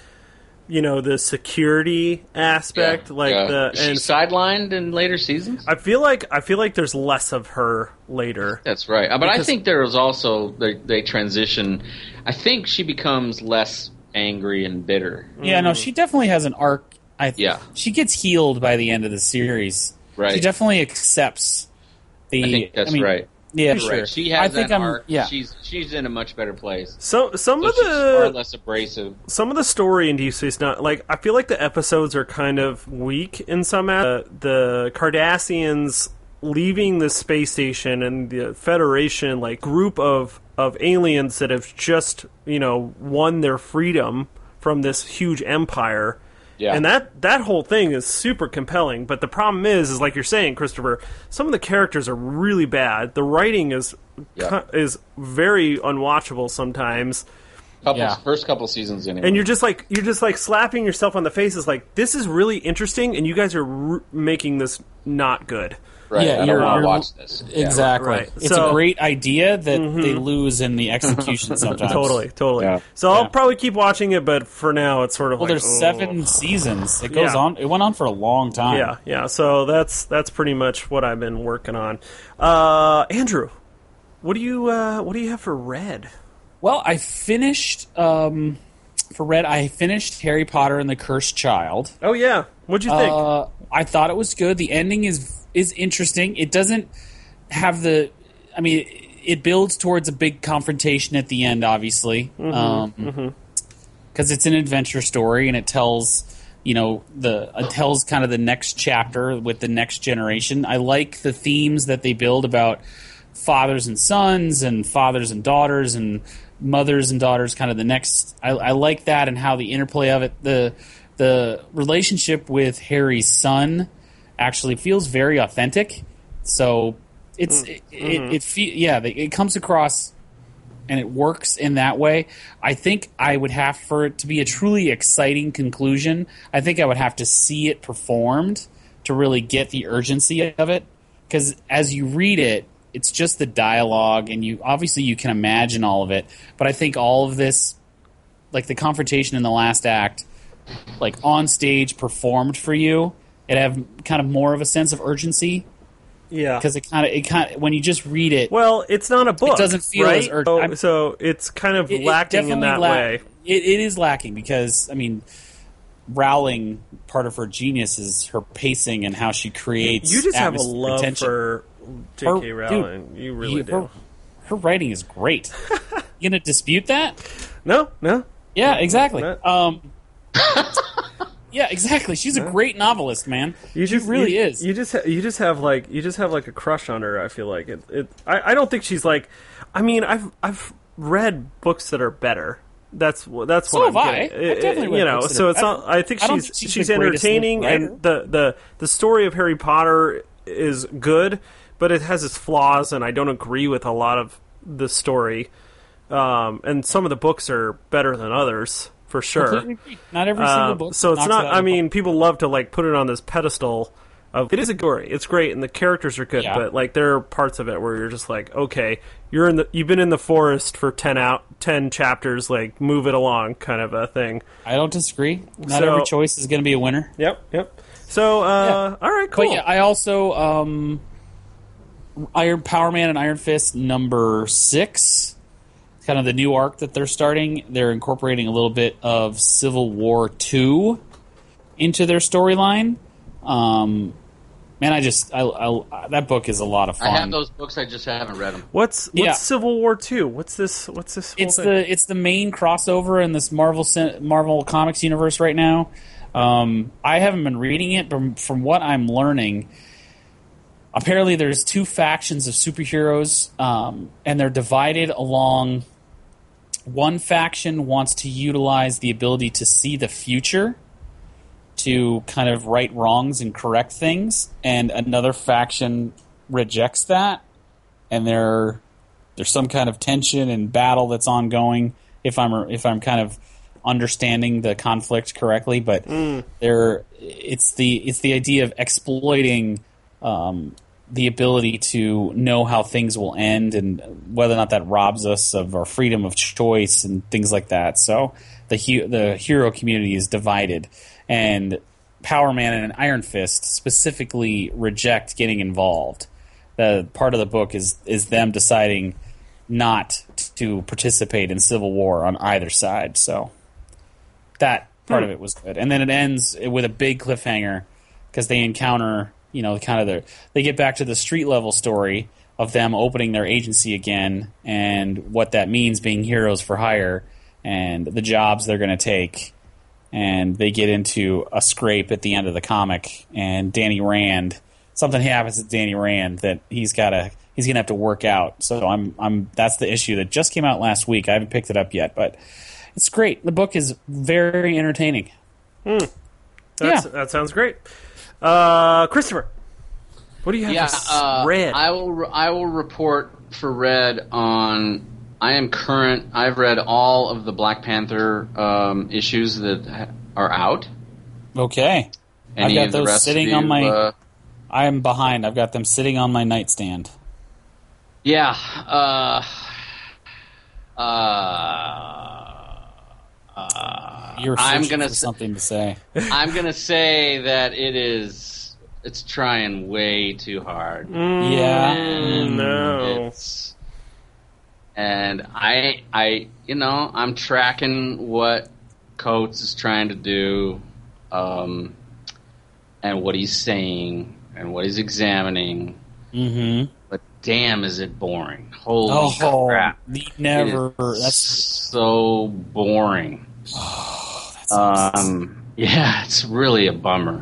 the security aspect, Is she sidelined in later seasons? I feel like there's less of her later. That's right, but I think there was also they transition. I think she becomes less angry and bitter. Yeah, no, she definitely has an arc. She gets healed by the end of the series. Right. She definitely accepts I think that's right. Yeah, right. Sure. She has that arc. Yeah. She's in a much better place. Some of she's far less abrasive. Some of the story in Deep Space Nine, I feel like the episodes are kind of weak in some. The Cardassians leaving the space station and the Federation, group of aliens that have just won their freedom from this huge empire. Yeah. And that whole thing is super compelling, but the problem is like you're saying, Christopher, some of the characters are really bad. The writing is very unwatchable sometimes. First couple seasons anyway. And you're just slapping yourself on the face. It's this is really interesting, and you guys are making this not good. Right. Yeah, I don't want to watch this. Exactly. Right. It's a great idea that they lose in the execution sometimes. Totally. Yeah. So I'll probably keep watching it, but for now it's sort of there's 7 seasons. It goes on. It went on for a long time. Yeah. So that's pretty much what I've been working on. Andrew, what do you have for Red? Well, I finished for Red. I finished Harry Potter and the Cursed Child. Oh yeah, what'd you think? I thought it was good. The ending is interesting. It doesn't have the. I mean, it builds towards a big confrontation at the end, obviously, because it's an adventure story and it tells it tells kind of the next chapter with the next generation. I like the themes that they build about fathers and sons and fathers and daughters and mothers and daughters. Kind of the next. I like that and how the interplay of it. The relationship with Harry's son actually feels very authentic. So it comes across and it works in that way. I think I would have, for it to be a truly exciting conclusion, I think I would have to see it performed to really get the urgency of it. Because as you read it, it's just the dialogue, and you can imagine all of it. But I think all of this, like the confrontation in the last act, like on stage performed for you, it have kind of more of a sense of urgency. Yeah, because it kind of when you just read it. Well, it's not a book. It doesn't feel right? as urgent. So it's kind of lacking in that way. It is lacking because Rowling, part of her genius is her pacing and how she creates. You just have a love for J.K. Rowling. You really do. Her writing is great. You gonna dispute that? No. Yeah, exactly. Yeah, exactly. She's a great novelist, man. She really is. You just have like a crush on her. I feel like I don't think she's like. I mean, I've read books that are better. That's what I'm getting. I've definitely read books so it's not. I think she's entertaining, and the story of Harry Potter is good, but it has its flaws, and I don't agree with a lot of the story. And some of the books are better than others. For sure. Not every single book. So it's not. I mean, people love to like put it on this pedestal. It is a story. It's great, and the characters are good. Yeah. But like, there are parts of it where you're just like, okay, you've been in the forest for 10 chapters. Like, move it along, kind of a thing. I don't disagree. Not every choice is going to be a winner. Yep. So, all right, cool. But yeah, I also Power Man and Iron Fist number 6. Kind of the new arc that they're starting. They're incorporating a little bit of Civil War 2 into their storyline. Man, that book is a lot of fun. I have those books, I just haven't read them. What's Civil War 2? What's this? It's the main crossover in this Marvel Comics universe right now. I haven't been reading it, but from what I'm learning, apparently there's 2 factions of superheroes, and they're divided along. One faction wants to utilize the ability to see the future to kind of right wrongs and correct things, and another faction rejects that, and there's some kind of tension and battle that's ongoing. If I'm kind of understanding the conflict correctly, but it's the idea of exploiting the ability to know how things will end and whether or not that robs us of our freedom of choice and things like that. So the hero community is divided, and Power Man and Iron Fist specifically reject getting involved. The part of the book is them deciding not to participate in civil war on either side. So that part of it was good. And then it ends with a big cliffhanger because they encounter, they get back to the street level story of them opening their agency again and what that means being heroes for hire and the jobs they're going to take. And they get into a scrape at the end of the comic, and Danny Rand, something happens to Danny Rand that he's gonna have to work out. So that's the issue that just came out last week. I haven't picked it up yet, but it's great. The book is very entertaining. That sounds great. Christopher, what do you have for Red? I will report for Red on. I am current. I've read all of the Black Panther issues that are out. Okay. I've got those sitting on my... I am behind. I've got them sitting on my nightstand. Yeah. You're searching for something to say. I'm going to say that it's trying way too hard. No. And I'm tracking what Coates is trying to do, and what he's saying, and what he's examining. Mm-hmm. But damn, is it boring? Holy crap! Never. That's so boring. Oh, that's yeah, it's really a bummer.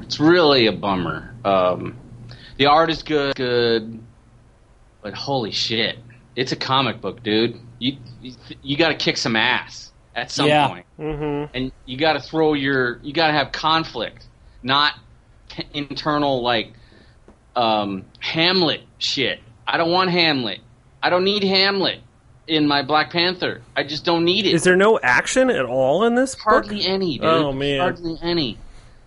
The art is good, but holy shit, it's a comic book, dude. You got to kick some ass at some point, and you got to have conflict, not internal like Hamlet shit. I don't want Hamlet. I don't need Hamlet in my Black Panther. I just don't need it. Is there no action at all in this Hardly book? any, dude. Oh, man. Hardly any.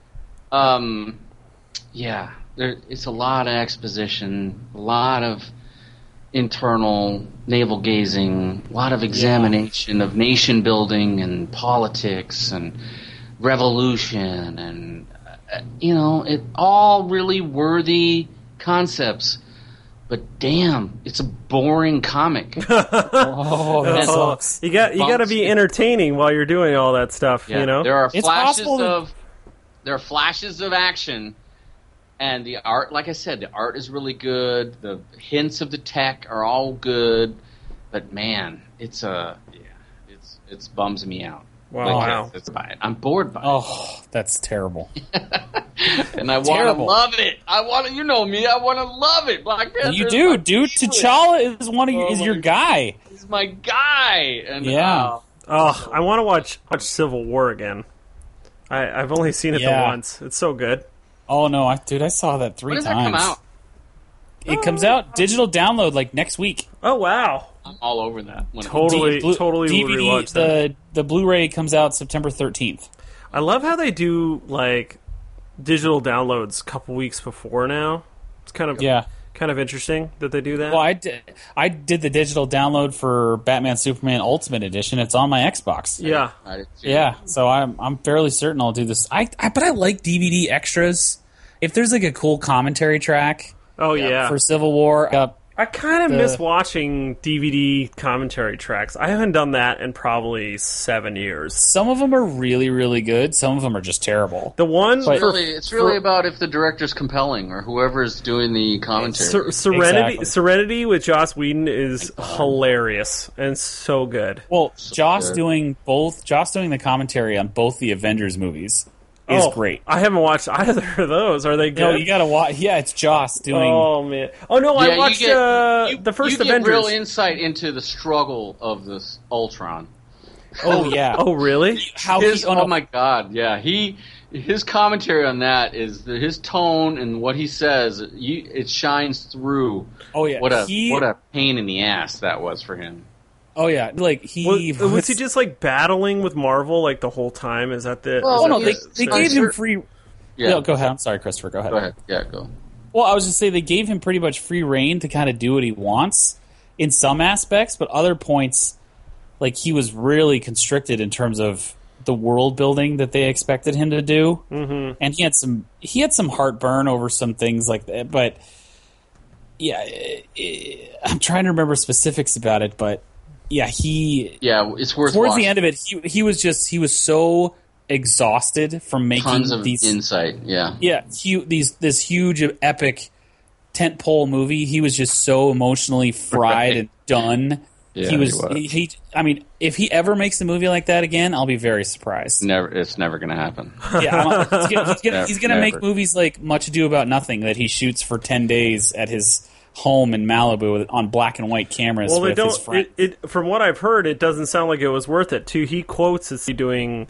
Yeah. It's a lot of exposition, a lot of internal navel-gazing, a lot of examination of nation-building and politics and revolution and, it all really worthy concepts. But damn, it's a boring comic. That sucks. You got to be entertaining while you're doing all that stuff. Yeah. There are flashes of action, and the art. Like I said, the art is really good. The hints of the tech are all good, but man, it bums me out. Wow. I'm bored by it. Oh, that's terrible. And I want to love it. You know me. I want to love it. Black Panther. You do, dude. T'Challa is your guy. He's my guy. And, I want to watch Civil War again. I've only seen it the once. It's so good. Oh no, I saw that 3 times. When does that come out? It comes out digital download like next week. Oh wow. I'm all over that. Totally will rewatch that. The Blu-ray comes out September 13th. I love how they do like digital downloads a couple weeks before now. It's kind of interesting that they do that. Well, I did the digital download for Batman Superman Ultimate Edition. It's on my Xbox. Yeah. Yeah, so I'm fairly certain I'll do this. But I like DVD extras. If there's like a cool commentary track for Civil War, I kind of miss watching DVD commentary tracks. I haven't done that in probably 7 years. Some of them are really, really good. Some of them are just terrible. The one it's really about if the director's compelling or whoever's doing the commentary. Serenity with Joss Whedon is hilarious and so good. Well, Joss doing the commentary on both the Avengers movies is great. I haven't watched either of those. Are they good? No, you gotta watch. Yeah, it's Joss doing. Oh man! Oh no, I watched the first Avengers. You get real insight into the struggle of this Ultron. Oh yeah. Oh really? Oh my god! Yeah, his commentary on that is his tone and what he says. It shines through. Oh yeah. What a pain in the ass that was for him. Oh yeah, like was he just like battling with Marvel like the whole time? Is that the? Well, no, they gave him free. Yeah, no, go ahead. I'm sorry, Christopher. Go ahead. Go ahead. Yeah, go. Well, I was just saying they gave him pretty much free reign to kind of do what he wants in some aspects, but other points, like he was really constricted in terms of the world building that they expected him to do, and he had some heartburn over some things like that. But yeah, I'm trying to remember specifics about it, but. Yeah, it's worth towards watching. the end of it, he was so exhausted from making tons of these insight. Yeah, this huge epic tentpole movie. He was just so emotionally fried and done. Yeah, he was. I mean, if he ever makes a movie like that again, I'll be very surprised. It's never going to happen. Yeah, he's gonna make movies like Much Ado About Nothing that he shoots for 10 days at his home in Malibu on black and white cameras with his friend. From what I've heard, it doesn't sound like it was worth it. Too, he quotes as doing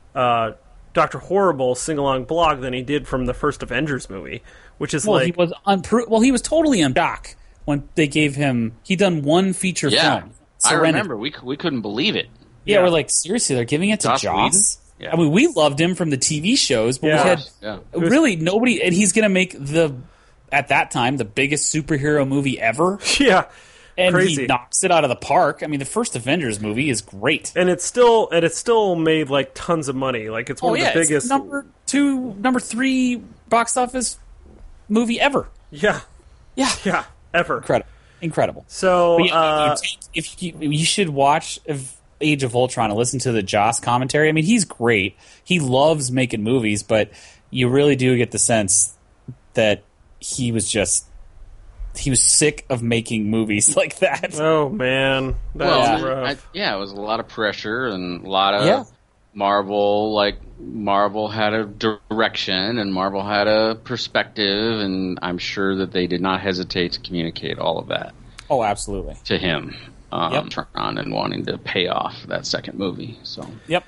Dr. Horrible sing-along blog than he did from the first Avengers movie, which is he was he was totally on dock when they gave him. He done one feature film. I remember we couldn't believe it. Yeah, we're like, seriously, they're giving it to Joss? Yeah. I mean, we loved him from the TV shows, but we had really nobody, and he's going to make at that time, the biggest superhero movie ever. Yeah. And crazy. He knocks it out of the park. I mean, the first Avengers movie is great. And it's still made like tons of money. Like it's one of the biggest. It's number 3 box office movie ever. Yeah. Yeah. Ever. Incredible. So you should watch Age of Ultron and listen to the Joss commentary. I mean, he's great. He loves making movies, but you really do get the sense that he was just he was sick of making movies like that. Oh man, that's rough. It was a lot of pressure and a lot of Marvel. Like Marvel had a direction and Marvel had a perspective, and I'm sure that they did not hesitate to communicate all of that. Oh, absolutely. To him, Tron, and wanting to pay off that second movie. So. Yep.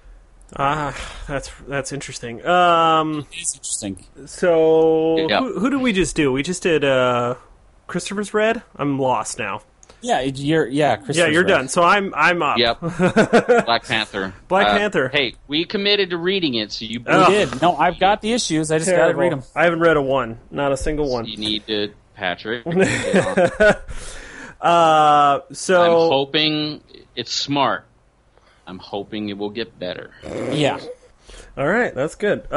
That's interesting. It's interesting. So who did we just do? We just did Christopher's Red. I'm lost now. Christopher's you're Red. done. So I'm up. Yep. Black Panther. Panther. Hey, we committed to reading it, so you. We did. No, I've got the issues. I just got to read them. I haven't read not a single one. You need to, Patrick. So I'm hoping it's smart. I'm hoping it will get better. Yeah. All right, that's good.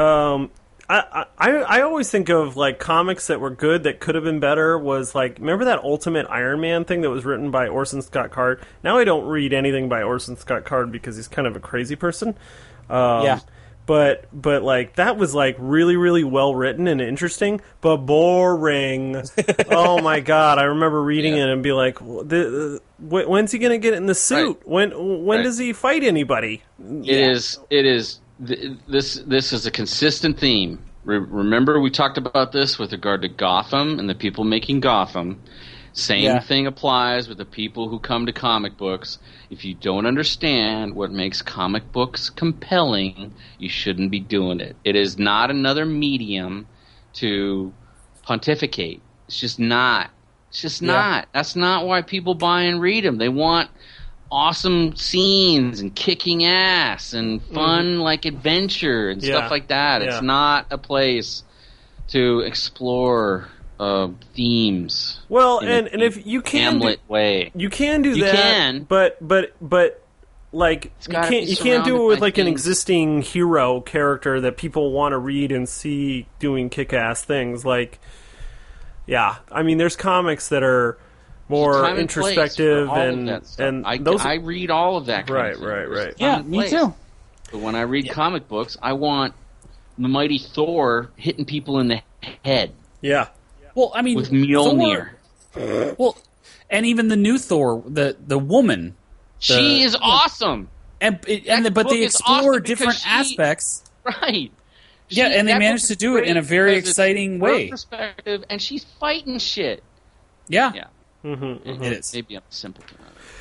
I always think of like comics that were good that could have been better. Was like, remember that Ultimate Iron Man thing that was written by Orson Scott Card? Now I don't read anything by Orson Scott Card because he's kind of a crazy person. But like that was like really, really well written and interesting, but boring. Oh my god! I remember reading it and be like, "When's he gonna get in the suit? Right. When does he fight anybody?" It is. This is a consistent theme. Remember, we talked about this with regard to Gotham and the people making Gotham. Same thing applies with the people who come to comic books. If you don't understand what makes comic books compelling, you shouldn't be doing it. It is not another medium to pontificate. It's just not. It's just not. That's not why people buy and read them. They want awesome scenes and kicking ass and fun like adventure and stuff like that. It's not a place to explore themes. Well, and if you can Hamlet way, you can do that. But like you can't do it with like an existing hero character that people want to read and see doing kick-ass things. Like, I mean, there's comics that are more introspective and I read all of that. Right. Yeah, me too. But when I read comic books, I want the mighty Thor hitting people in the head. Yeah. Well, I mean, with Mjolnir. Well, and even the new Thor, the woman, she is awesome. But they explore different aspects. Right. And they managed to do it in a very exciting way. Perspective, and she's fighting shit. Yeah. Mm-hmm. It is. Maybe I'm a simpleton.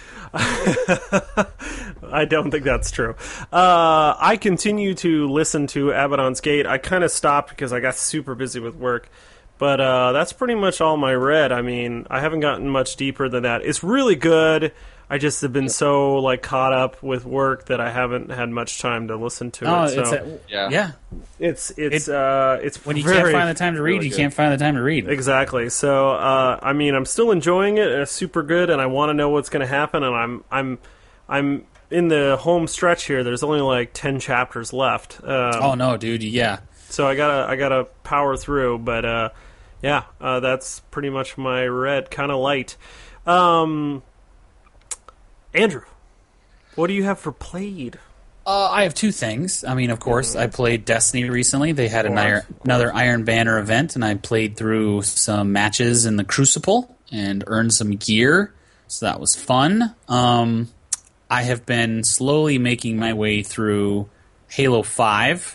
I don't think that's true. I continue to listen to Abaddon's Gate. I kind of stopped because I got super busy with work. But that's pretty much all my read. I mean, I haven't gotten much deeper than that. It's really good. I just have been so like caught up with work that I haven't had much time to listen to it. So it's when you can't find the time to read, really you can't find the time to read. Exactly. So I mean, I'm still enjoying it. And it's super good, and I want to know what's going to happen. And I'm in the home stretch here. There's only like 10 chapters left. Oh no, dude! Yeah. So I gotta power through, but. That's pretty much my read. Kind of light. Andrew, what do you have for played? I have two things. I mean, of course, I played Destiny recently. They had another Iron Banner event, and I played through some matches in the Crucible and earned some gear, so that was fun. I have been slowly making my way through Halo 5.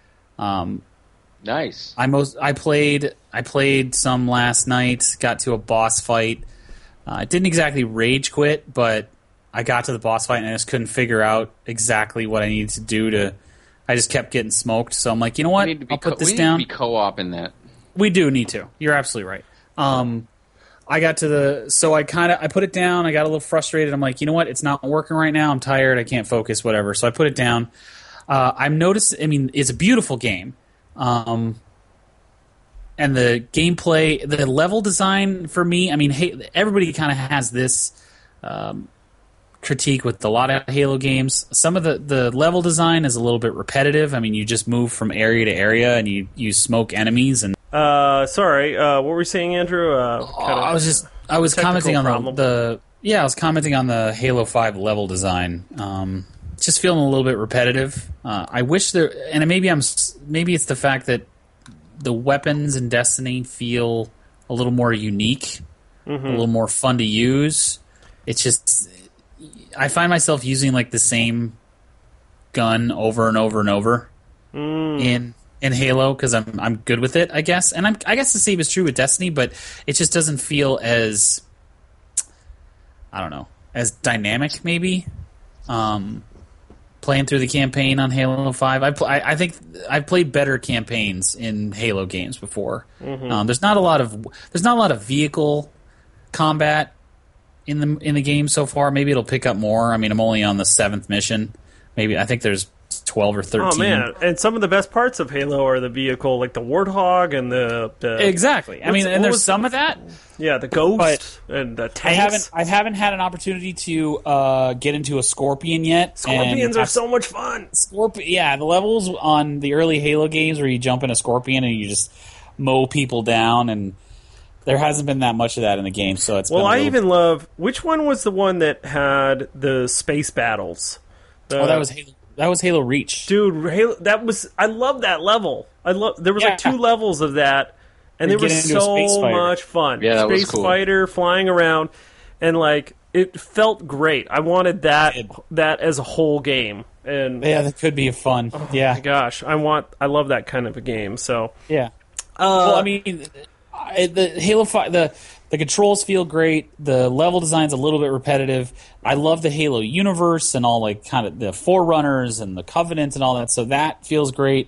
Nice. I played some last night. Got to a boss fight. I didn't exactly rage quit, but I got to the boss fight and I just couldn't figure out exactly what I needed to do. I just kept getting smoked. So I'm like, you know what? I'll put this down. We need to be co-op in that. We do need to. You're absolutely right. I got to I put it down. I got a little frustrated. I'm like, you know what? It's not working right now. I'm tired. I can't focus. Whatever. So I put it down. I've noticed. I mean, it's a beautiful game. And the gameplay, the level design for me, I mean, everybody kind of has this critique with a lot of Halo games. Some of the level design is a little bit repetitive. I mean, you just move from area to area and you smoke enemies. And sorry, what were you saying, Andrew? I was commenting on I was commenting on the Halo 5 level design. Just feeling a little bit repetitive. I wish maybe it's the fact that the weapons in Destiny feel a a little more unique, a little more fun to use. It's just I find myself using like the same gun over and over and over in Halo because I'm good with it, I guess. And I guess the same is true with Destiny, but it just doesn't feel as, I don't know, as dynamic maybe. Playing through the campaign on Halo 5, I think I've played better campaigns in Halo games before. There's not a lot of vehicle combat in the game so far. Maybe it'll pick up more. I mean, I'm only on the 7th mission. Maybe I think there's 12 or 13. Oh man! And some of the best parts of Halo are the vehicle, like the Warthog and the exactly. I mean, and there's some of that. Yeah, the Ghost and the tanks. I haven't had an opportunity to get into a Scorpion yet. Scorpions are so much fun. Yeah, the levels on the early Halo games where you jump in a Scorpion and you just mow people down, and there hasn't been that much of that in the game. So it's I even love, which one was the one that had the space battles? That was Halo Reach. Dude, I love that level. There was like 2 levels of that, and it was so much fun. Yeah, that was cool. Fighter flying around, and like it felt great. I wanted that as a whole game. And yeah, that could be fun. Oh my gosh, I love that kind of a game. So yeah. Well, I mean, the Halo 5, the controls feel great. The level design's a little bit repetitive. I love the Halo universe and all, like, kind of the Forerunners and the Covenant and all that. So that feels great.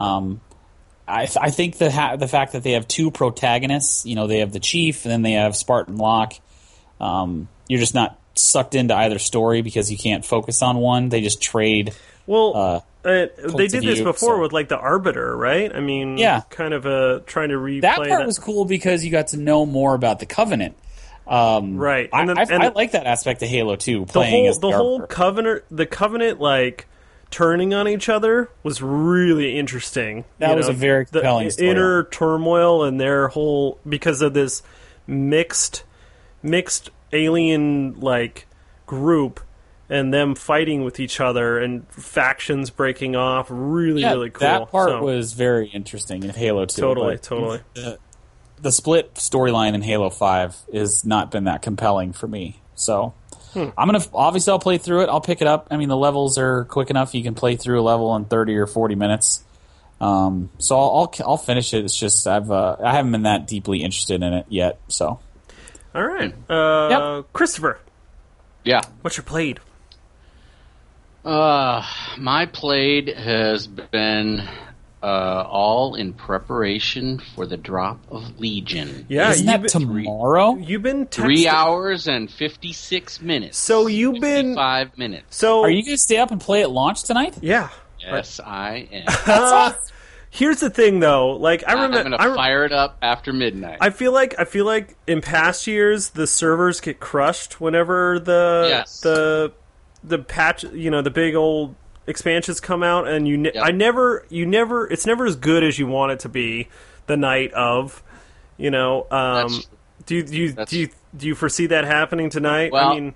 I think the fact that they have 2 protagonists, they have the Chief and then they have Spartan Locke. You're just not sucked into either story because you can't focus on one. They just trade. Well, they did this before with like the Arbiter, right? I mean, kind of trying to replay that part was cool because you got to know more about the Covenant. Right, I like that aspect of Halo too. Playing as the whole Covenant, like turning on each other was really interesting. That was a very compelling story. Inner turmoil and their whole, because of this mixed alien like group. And them fighting with each other and factions breaking off, really cool. That part was very interesting in Halo 2. Totally. The split storyline in Halo 5 has not been that compelling for me. So I'll play through it. I'll pick it up. I mean, the levels are quick enough. You can play through a level in 30 or 40 minutes. So I'll finish it. It's just I haven't been that deeply interested in it yet. So all right, Christopher. Yeah, what's your played? My played has been all in preparation for the drop of Legion. Yeah, isn't that tomorrow? You've been texting. 3 hours and 56 minutes. So you've been 5 minutes. So are you going to stay up and play at launch tonight? Yeah. Yes, I am. That's awesome. Here's the thing, though. Like I'm going to fire it up after midnight. I feel like in past years the servers get crushed whenever the patch, the big old expansions come out, and it's never as good as you want it to be the night of, Do you foresee that happening tonight? Well,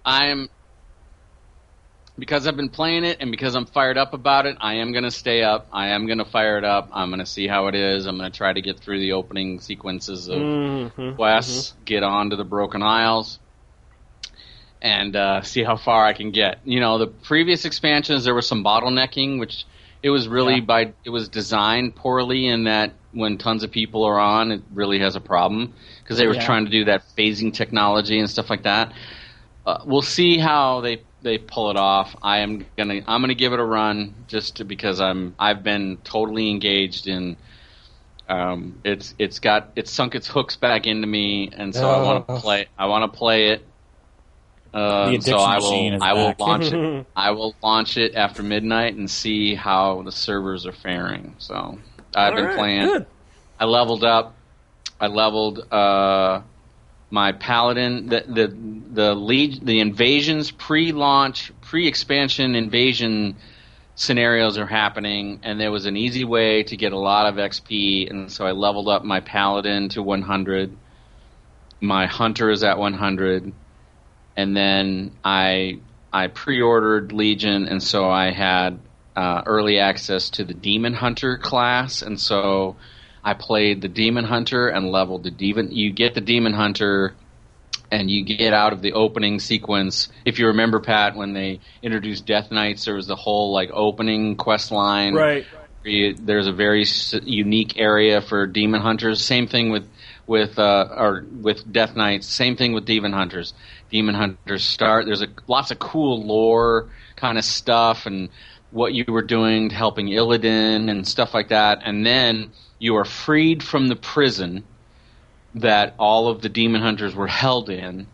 because I've been playing it and because I'm fired up about it, I am going to stay up. I am going to fire it up. I'm going to see how it is. I'm going to try to get through the opening sequences of quests, get on to the Broken Isles, and see how far I can get. The previous expansions, there was some bottlenecking, which it was really it was designed poorly in that when tons of people are on, it really has a problem because they were trying to do that phasing technology and stuff like that. We'll see how they pull it off. I'm gonna give it a run because I've been totally engaged in. It's sunk its hooks back into me, and so I want to play it. So I will launch it. I will launch it after midnight and see how the servers are faring. So I've been playing. Good. I leveled up. I leveled my Paladin. The invasions pre-expansion invasion scenarios are happening, and there was an easy way to get a lot of XP, and so I leveled up my Paladin to 100. My Hunter is at 100. And then I pre-ordered Legion, and so I had early access to the Demon Hunter class, and so I played the Demon Hunter and leveled the Demon. You get the Demon Hunter, and you get out of the opening sequence. If you remember, Pat, when they introduced Death Knights, there was the whole like opening quest line. Right. There's a very unique area for Demon Hunters. Same thing with Death Knights. Same thing with Demon Hunters. Demon Hunters start. There's lots of cool lore kind of stuff and what you were doing, helping Illidan and stuff like that. And then you are freed from the prison that all of the Demon Hunters were held in.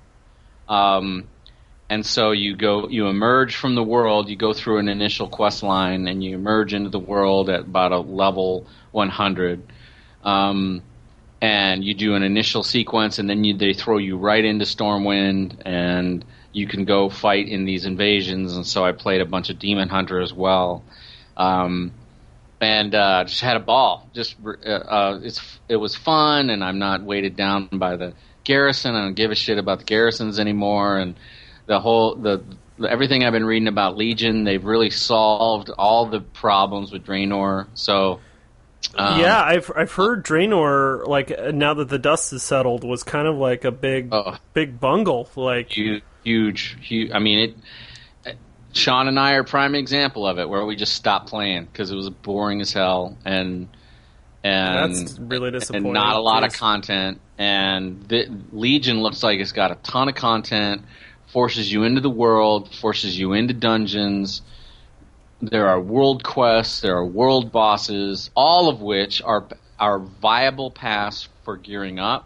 And so you emerge from the world, you go through an initial quest line, and you emerge into the world at about a level 100. And you do an initial sequence, and then they throw you right into Stormwind, and you can go fight in these invasions. And so I played a bunch of Demon Hunter as well. And just had a ball. It was fun, and I'm not weighted down by the garrison. I don't give a shit about the garrisons anymore, and everything I've been reading about Legion, they've really solved all the problems with Draenor. So yeah, I've heard Draenor, like now that the dust is settled, was kind of like a big bungle, like huge. I mean, Sean and I are a prime example of it, where we just stopped playing because it was boring as hell, and that's really disappointing. And not a lot of content. And the Legion looks like it's got a ton of content, forces you into the world, forces you into dungeons. There are world quests, there are world bosses, all of which are viable paths for gearing up.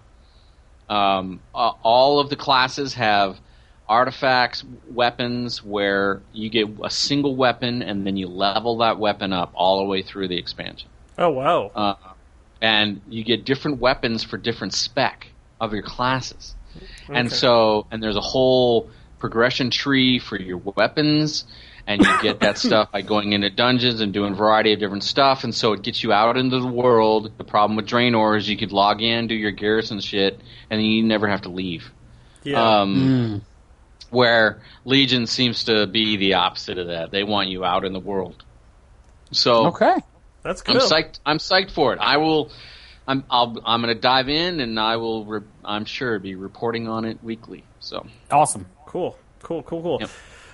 All of the classes have artifacts, weapons, where you get a single weapon and then you level that weapon up all the way through the expansion. Oh, wow. And you get different weapons for different spec of your classes. Okay. And there's a whole progression tree for your weapons, and you get that stuff by going into dungeons and doing a variety of different stuff, and so it gets you out into the world. The problem with Draenor is you could log in, do your garrison shit, and then you never have to leave. Yeah. Where Legion seems to be the opposite of that. They want you out in the world. So okay, that's good. I'm psyched for it. I'm going to dive in, and I will. I'm sure be reporting on it weekly. So awesome, cool. Yep.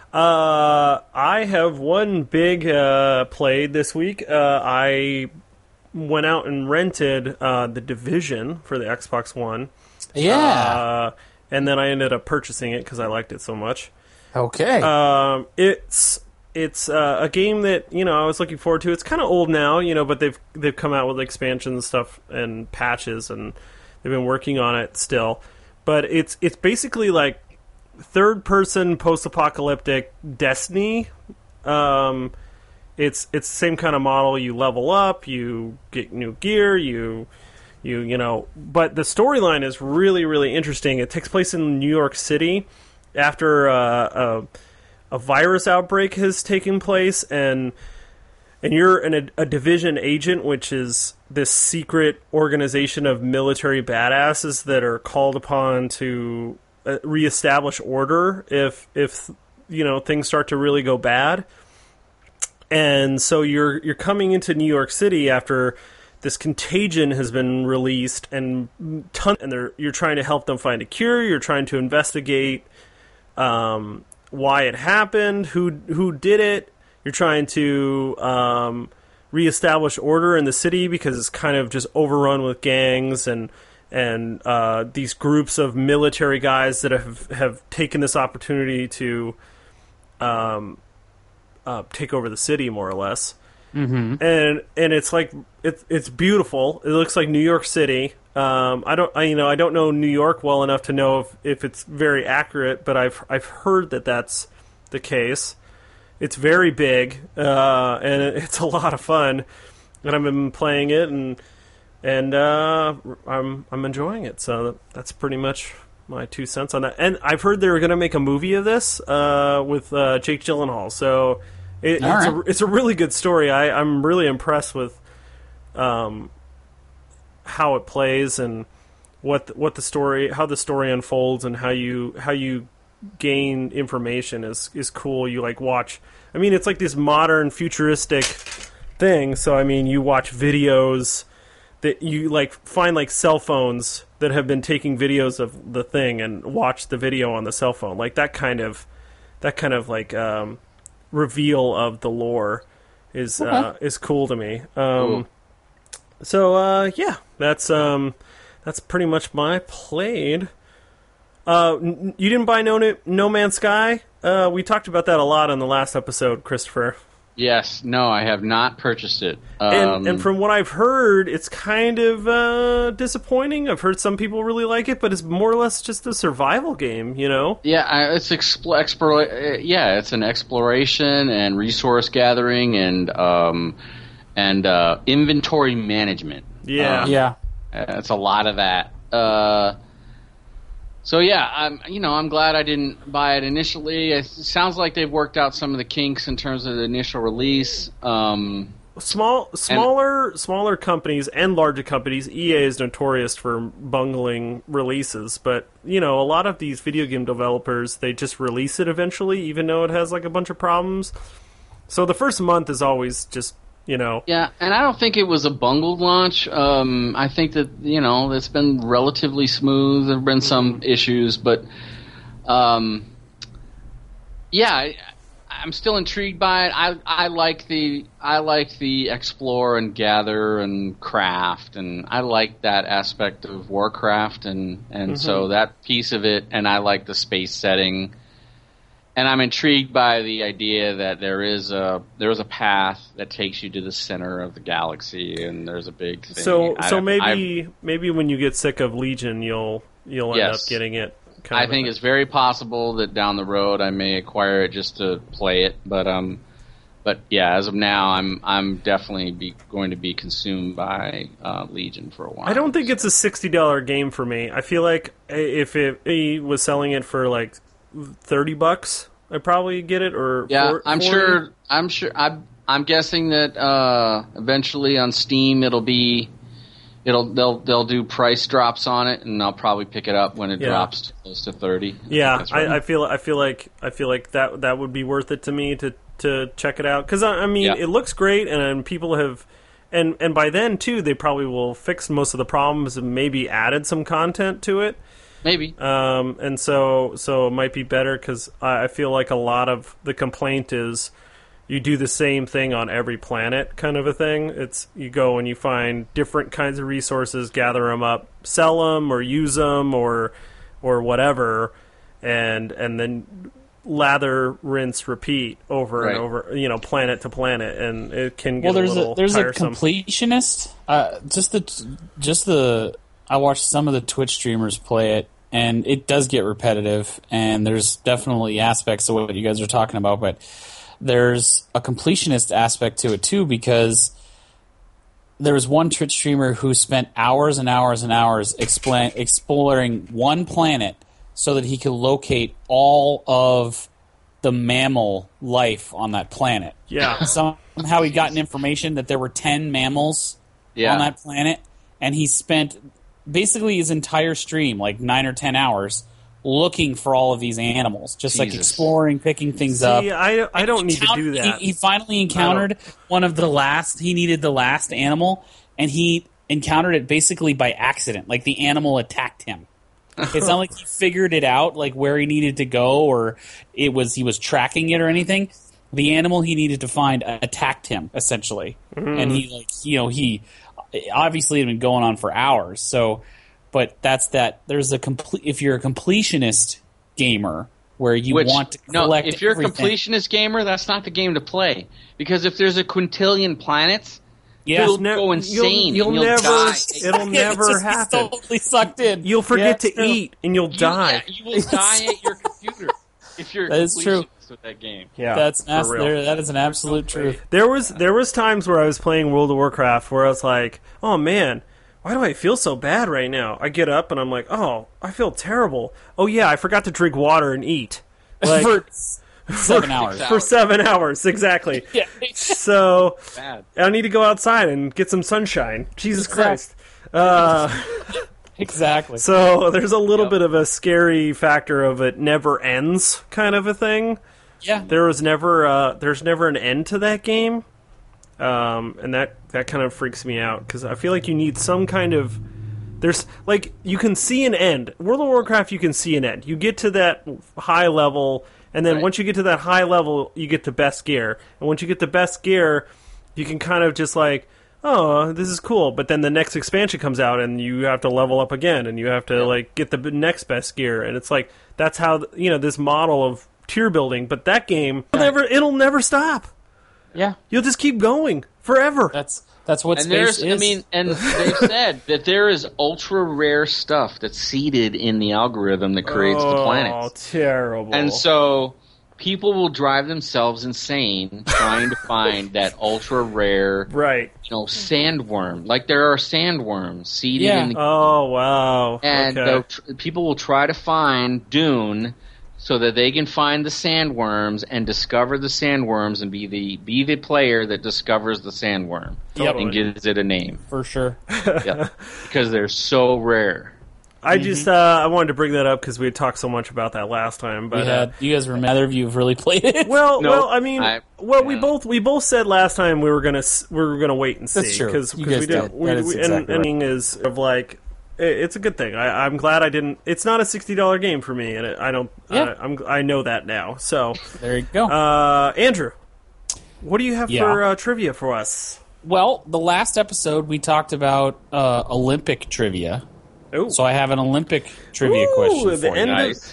I have one big play this week. I went out and rented The Division for the Xbox One. Yeah. And then I ended up purchasing it because I liked it so much. Okay. It's a game that I was looking forward to. It's kind of old now, but they've come out with expansions and stuff and patches, and they've been working on it still. But it's basically like third-person post-apocalyptic Destiny. It's the same kind of model. You level up, you get new gear, but the storyline is really, really interesting. It takes place in New York City after a virus outbreak has taken place, and you're a division agent, which is this secret organization of military badasses that are called upon to reestablish order if things start to really go bad. And so you're coming into New York City after this contagion has been released, and you're trying to help them find a cure. You're trying to investigate why it happened, who did it. You're trying to reestablish order in the city because it's kind of just overrun with gangs and these groups of military guys that have taken this opportunity to take over the city, more or less. Mm-hmm. And it's like it's beautiful. It looks like New York City. I don't know New York well enough to know if it's very accurate, but I've heard that that's the case. It's very big, and it's a lot of fun. And I've been playing it, and I'm enjoying it. So that's pretty much my 2 cents on that. And I've heard they were going to make a movie of this with Jake Gyllenhaal. So it's a really good story. I'm really impressed with how it plays and what the story, how the story unfolds, and how you gain information is cool. You watch. I mean, it's like this modern futuristic thing. So I mean, you watch videos that you like find like cell phones that have been taking videos of the thing and watch the video on the cell phone, like that kind of like reveal of the lore is cool to me. Cool. So yeah, that's pretty much my played. You didn't buy No Man's Sky? We talked about that a lot on the last episode, Christopher. Yes, no, I have not purchased it. And from what I've heard, it's kind of disappointing. I've heard some people really like it, but it's more or less just a survival game, you know? Yeah, it's it's an exploration and resource gathering and inventory management. Yeah. It's a lot of that. So yeah, I'm glad I didn't buy it initially. It sounds like they've worked out some of the kinks in terms of the initial release. Smaller companies and larger companies. EA is notorious for bungling releases, but a lot of these video game developers, they just release it eventually, even though it has like a bunch of problems. So the first month is always just. Yeah, and I don't think it was a bungled launch. I think that it's been relatively smooth. There have been some issues, but yeah, I'm still intrigued by it. I like the explore and gather and craft, and I like that aspect of Warcraft, and so that piece of it, and I like the space setting. And I'm intrigued by the idea that there is a path that takes you to the center of the galaxy, and there's a big thing. So maybe when you get sick of Legion, you'll end up getting it. I think it's very possible that down the road I may acquire it just to play it, but yeah, as of now, I'm definitely going to be consumed by Legion for a while. I don't think it's a $60 game for me. I feel like if he was selling it for like $30, I'd probably get it. Or yeah, 40. I'm sure. I'm guessing that eventually on Steam they'll do price drops on it, and I'll probably pick it up when it drops to close to 30. Yeah, I feel like that would be worth it to me to check it out, because I mean it looks great, and people have. And by then too, they probably will fix most of the problems and maybe added some content to it. Maybe. And so it might be better, because I feel like a lot of the complaint is you do the same thing on every planet, kind of a thing. It's you go and you find different kinds of resources, gather them up, sell them or use them or whatever, and then lather, rinse, repeat over and over, planet to planet, and it can get a little tiresome. A completionist. I watched some of the Twitch streamers play it, and it does get repetitive, and there's definitely aspects of what you guys are talking about, but there's a completionist aspect to it too, because there was one Twitch streamer who spent hours and hours and hours exploring one planet so that he could locate all of the mammal life on that planet. Yeah. Somehow he gotten information that there were 10 mammals on that planet, and he spent basically his entire stream, like 9 or 10 hours, looking for all of these animals, just like exploring, picking things up. I don't need to do that. He finally encountered one of the last. He needed the last animal, and he encountered it basically by accident. Like the animal attacked him. It's not like he figured it out, like where he needed to go, or he was tracking it or anything. The animal he needed to find attacked him essentially, and he obviously had been going on for hours. So, but that's that. There's if you're a completionist gamer where you want to collect. If you're everything, a completionist gamer, that's not the game to play, because if there's a quintillion planets, you'll go insane. You'll never. Die. It'll never happen. Totally sucked in. You'll forget to eat, and you'll die. You will die at your computer if you're. That is true. With that game. Yeah, for real. That is an absolute truth. There was times where I was playing World of Warcraft where I was like, oh man, why do I feel so bad right now? I get up and I'm like, oh, I feel terrible. Oh yeah, I forgot to drink water and eat. Like, for 7 hours. For 7 hours, exactly. Yeah. So Bad. I need to go outside and get some sunshine. Jesus Christ. Exactly. So there's a little bit of a scary factor of it never ends kind of a thing. Yeah. There's never an end to that game. and that kind of freaks me out because I feel like you need some kind of. There's like you can see an end. World of Warcraft, you can see an end. You get to that high level, and then once you get to that high level, you get the best gear. And once you get the best gear, you can kind of just like, oh, this is cool. But then the next expansion comes out, and you have to level up again, and you have to like get the next best gear. And it's like that's how this model of tier building. But that game, it'll never stop. Yeah, you'll just keep going forever. That's what space is. I mean, and they've said that there is ultra rare stuff that's seeded in the algorithm that creates the planets. Oh, terrible! And so people will drive themselves insane trying to find that ultra rare, sandworm. Like there are sandworms seeded in the. Oh wow! And people will try to find Dune. So that they can find the sandworms and discover the sandworms and be the player that discovers the sandworm and gives it a name for sure. Because they're so rare. I just I wanted to bring that up because we had talked so much about that last time. But you guys remember? Neither of you have really played it. We both said last time we were gonna wait and see. That's true. Because we didn't. Ending is of like. It's a good thing. I'm glad I didn't. It's not a $60 game for me, and I don't. I know that now. So there you go. Andrew, what do you have for trivia for us? Well, the last episode we talked about Olympic trivia. Ooh. So I have an Olympic trivia question for you. Nice.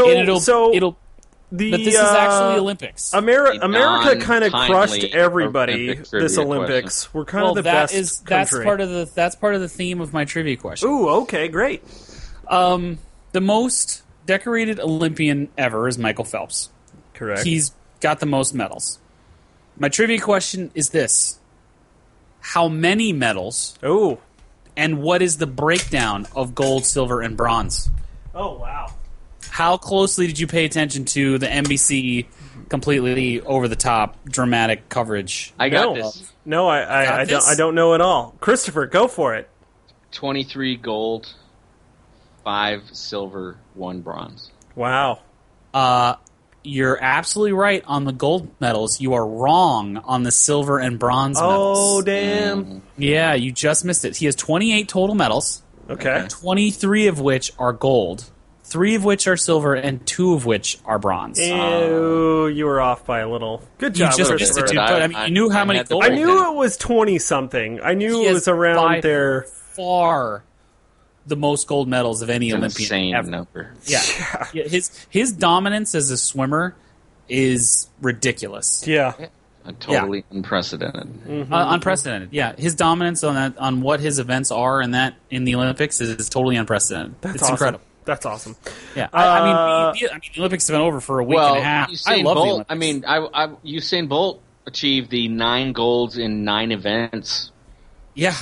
But this is actually Olympics. America kind of crushed everybody this Olympics. Question. We're kind of the best country. That's part of the theme of my trivia question. Ooh, okay, great. The most decorated Olympian ever is Michael Phelps. Correct. He's got the most medals. My trivia question is this: how many medals? Ooh. And what is the breakdown of gold, silver, and bronze? Oh, wow. How closely did you pay attention to the NBC completely over-the-top dramatic coverage? I got this. No, I don't know at all. Christopher, go for it. 23 gold, 5 silver, 1 bronze. Wow. You're absolutely right on the gold medals. You are wrong on the silver and bronze medals. Oh, damn. Yeah, you just missed it. He has 28 total medals. Okay. 23 of which are gold. 3 of which are silver, and 2 of which are bronze. Ew, you were off by a little. Good job, you just missed it, dude. But I mean, you knew how many gold. I knew it was 20-something. I knew it was around there. Far the most gold medals of any Olympian insane ever. Number. Yeah. His dominance as a swimmer is ridiculous. Yeah. Totally unprecedented. Mm-hmm. Unprecedented. Yeah, his dominance on what his events are in the Olympics is totally unprecedented. It's awesome. incredible. That's awesome. Yeah, I mean, the Olympics have been over for a week and a half. Usain Bolt, the Olympics. Usain Bolt achieved the 9 golds in 9 events. Yeah,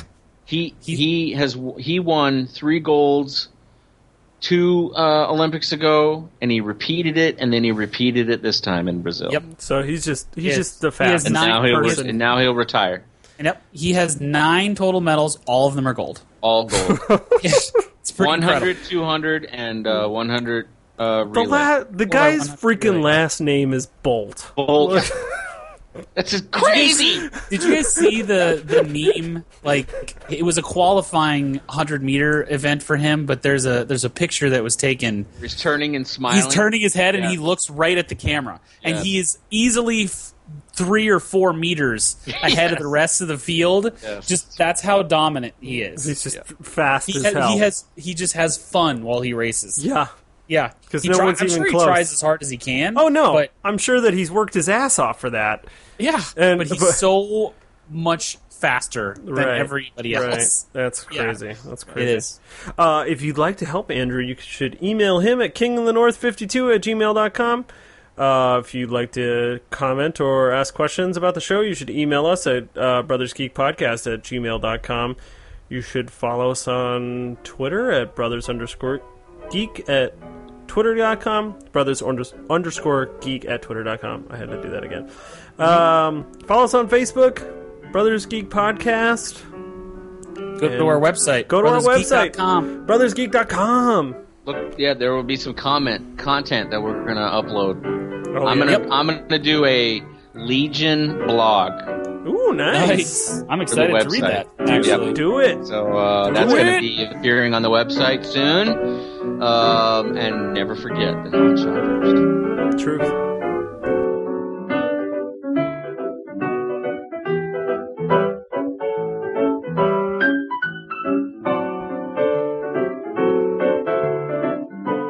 he won 3 golds 2 Olympics ago, and he repeated it, and then he repeated it this time in Brazil. Yep. So he's just the fastest. And now he'll retire. And yep, he has 9 total medals. All of them are gold. All gold. It's pretty 100, incredible. 200, and 100 relay. The guy's freaking last name is Bolt. Bolt. That's just crazy. Did you guys see the meme? Like, it was a qualifying 100-meter event for him, but there's a picture that was taken. He's turning and smiling. He's turning his head, and he looks right at the camera. And he is easily 3 or 4 meters ahead of the rest of the field. Yes. Just that's how dominant he is. He's just fast as hell. He just has fun while he races. Yeah. Yeah. Because no one's even close. He tries as hard as he can. Oh, no. But I'm sure that he's worked his ass off for that. Yeah. But he's so much faster than everybody else. Right. That's crazy. Yeah. That's crazy. It is. If you'd like to help Andrew, you should email him at kingofthenorth52@gmail.com. If you'd like to comment or ask questions about the show, you should email us at brothersgeekpodcast@gmail.com. You should follow us on Twitter at brothers_geek at twitter.com, brothers_geek at twitter.com. I had to do that again. Follow us on Facebook, Brothers Geek Podcast. Go to our website. Go to our website, brothersgeek.com. Look, there will be some content that we're gonna upload. Oh, I'm gonna do a Legion blog Ooh, nice. I'm excited to read that. Actually, do it. So that's going to be appearing on the website soon. And never forget the non-shot first. Truth.